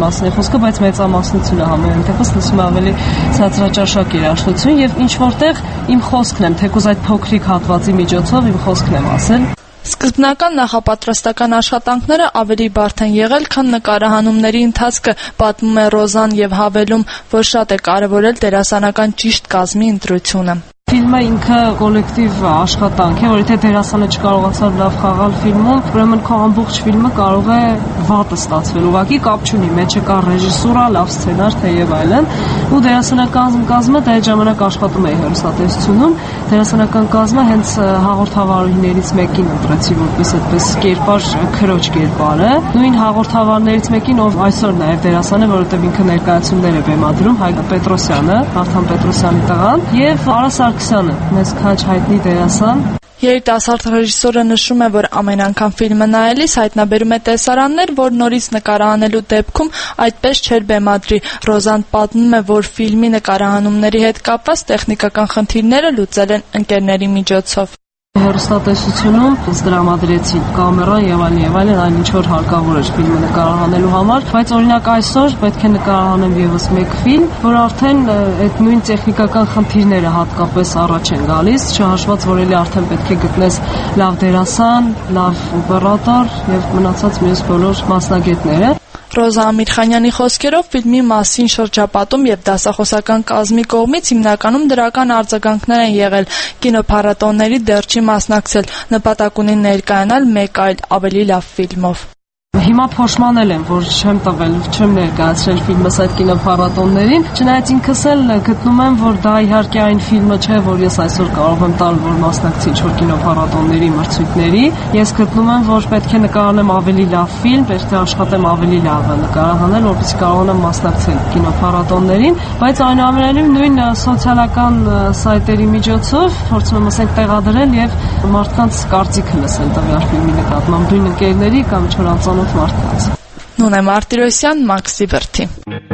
խոսքը, բայց մեծամասնությունը համենայն դեպս լսում ավելի ցածրաճաշակ երաժշտություն եւ ինչ որտեղ իմ խոսքն եմ, թեկուզ այդ փոքրիկ հատվածի միջոցով իմ խոսքն եմ ասել։ Սկզբնական նախապատրաստական աշխատանքները ավելի բարդ են եղել, քան նկարահանումների ընթացքը, պատմում է Ռոզան եւ հավելում, որ շատ է կարեւորել դերասանական ճիշտ կազմի ընտրությունը։ Ֆիլմը ինքը կոլեկտիվ աշխատանք է, որ եթե դերասանը չկարողացավ լավ խաղալ ֆիլմում, ուրեմն քո ամբողջ ֆիլմը կարող է վատը ստացվել։ Ուղղակի կապ չունի, մեջը կա ռեժիսուրա, լավ սցենար, թե եւ այլն։ Ու դերասանական կազմը դա այդ ժամանակ աշխատում է հեռուստատեսությունում։ Դերասանական կազմը հենց հաղորդավարուհիներից մեկին ընտրեցի որպես այդպես կերպար, քրոջ կերպարը։ Նույն հաղորդավարներից մեկին, ով այսօր նաեւ դերասան է, որովհետեւ ինքը ներկայացումներ է բեմադրում, Հայկ Պետրոսյանը, Վարդան Պետրոսյանի տղան, եւ Արա Սարգսյանը, մեծ քաջ հայտնի դերասան։ Երիտասարդ ռեժիսորը նշում է, որ ամեն անգամ ֆիլմը նայելիս հայտնաբերում է տեսարաններ, որ նորից նկարահանելու դեպքում այդպես չէր բեմադրի։ Ռոզան պատմում է, որ ֆիլմի նկարահանումների հետ կապված տեխնիկական խնդիրները լուծել են ընկերների միջոցով։ Հեռուստատեսությունում դրամադրեցին կամերան եւ այլն, այն ինչ որ հարկավոր էր ֆիլմը նկարահանելու համար, բայց օրինակ այսօր պետք է նկարահանեմ եւս մեկ ֆիլմ, որ արդեն այդ նույն տեխնիկական խնդիրները հատկապես առաջ են գալիս, չհաշված որ էլի արդեն պետք է գտնես լավ դերասան, լավ օպերատոր եւ մնացած մյուս բոլոր մասնագետները։ Ռոզա Ամիրխանյանի խոսքերով ֆիլմի մասին շրջապատում եւ դասախոսական կազմի կողմից հիմնականում դրական արձագանքներ են եղել։ Կինոփառատոների դեռ չի մասնակցել, նպատակ ունի ներկայանալ մեկ այլ ավելի լավ ֆիլմով։ Հիմա փոշմանել եմ, որ չեմ տվել, չեմ ներկայացրել ֆիլմս այդ կինոփառատոններին, չնայած ինքս էլ գտնում եմ, որ դա իհարկե այն ֆիլմը չէ, որ ես այսօր կարող եմ տալ, որ մասնակցի ինչ-որ կինոփառատոնների մրցույթների։ Ես գտնում եմ, որ պետք է նկարահանեմ ավելի լավ ֆիլմ, պետք է աշխատեմ ավելի լավ նկարահանել, որպեսզի կարողանամ մասնակցել կինոփառատոններին, բայց այնուամենայնիվ նույն սոցիալական սայթերի միջոցով փորձում եմ ասենք տեղադրել եւ մարդկանց կարծիքը լսել տվյալ ֆիլմի նկատմամբ, նույն ընկերների կամ չորանցանոթ մարդկանց։ Նունե Մարտիրոսյան, Մաքս Լիբերթի։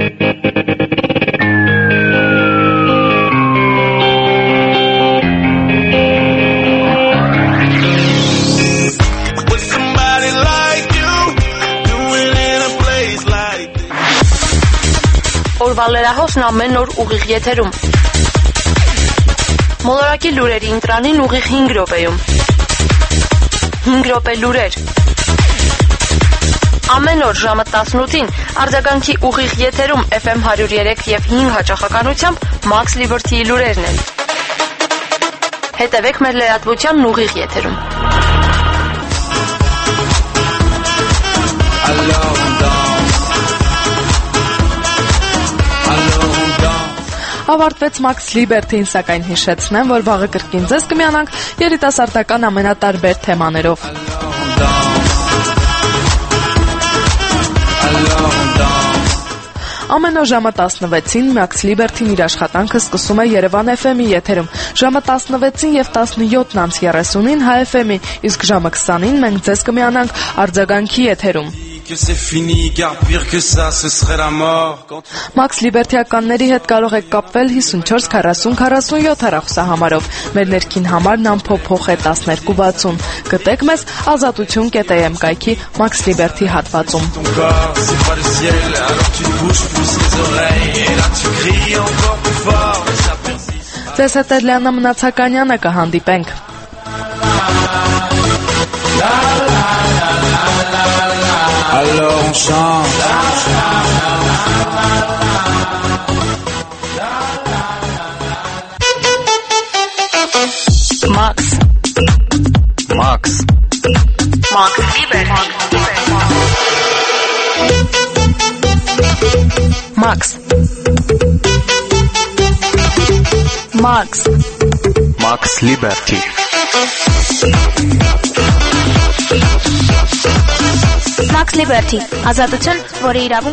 Օրվա լրահոսն ամեն օր ուղիղ եթերում։ Մոլորակի լուրերի ինտրանին ուղիղ 5 րոպեում։ 5 րոպե լուրեր։ Ամեն օր ժամը 18-ին արձագանքի ուղիղ եթերում FM 103 եւ 5 հաճախականությամբ Մաքս Լիբերթիի լուրերն են։ Հետևեք մեր լրատվությանն ուղիղ եթերում։ Ավարտվեց Մաքս Լիբերթին, սակայն հիշեցնեմ, որ վաղը կրկին ձեզ կմիանանք երիտասարդական ամենատարբեր թեմաներով։ Ամեն օր ժամը 16-ին Մաքս Լիբերթին իր աշխատանքը սկսում է Երևան FM-ի եթերում։ Ժամը 16-ին եւ 17:30-ին Հայ FM-ի, իսկ ժամը 20-ին մենք ձեզ կմիանանք արձագանքի եթերում։ Մաքս Լիբերթիականների հետ կարող եք կապվել 54 40 47 հեռախոսահամարով։ Մեր ներքին համարն անփոփոխ է 1260։ Գտեք մեզ azatutun.am կայքի Մաքս Լիբերթի հատվածում։ Ձեզ հետ Լիանա Մնացականյանը կհանդիպենք։ Alors on chante. Max. Liberty. Max. Max Liberty. Max Liberty. Ազատություն, որը իրավունք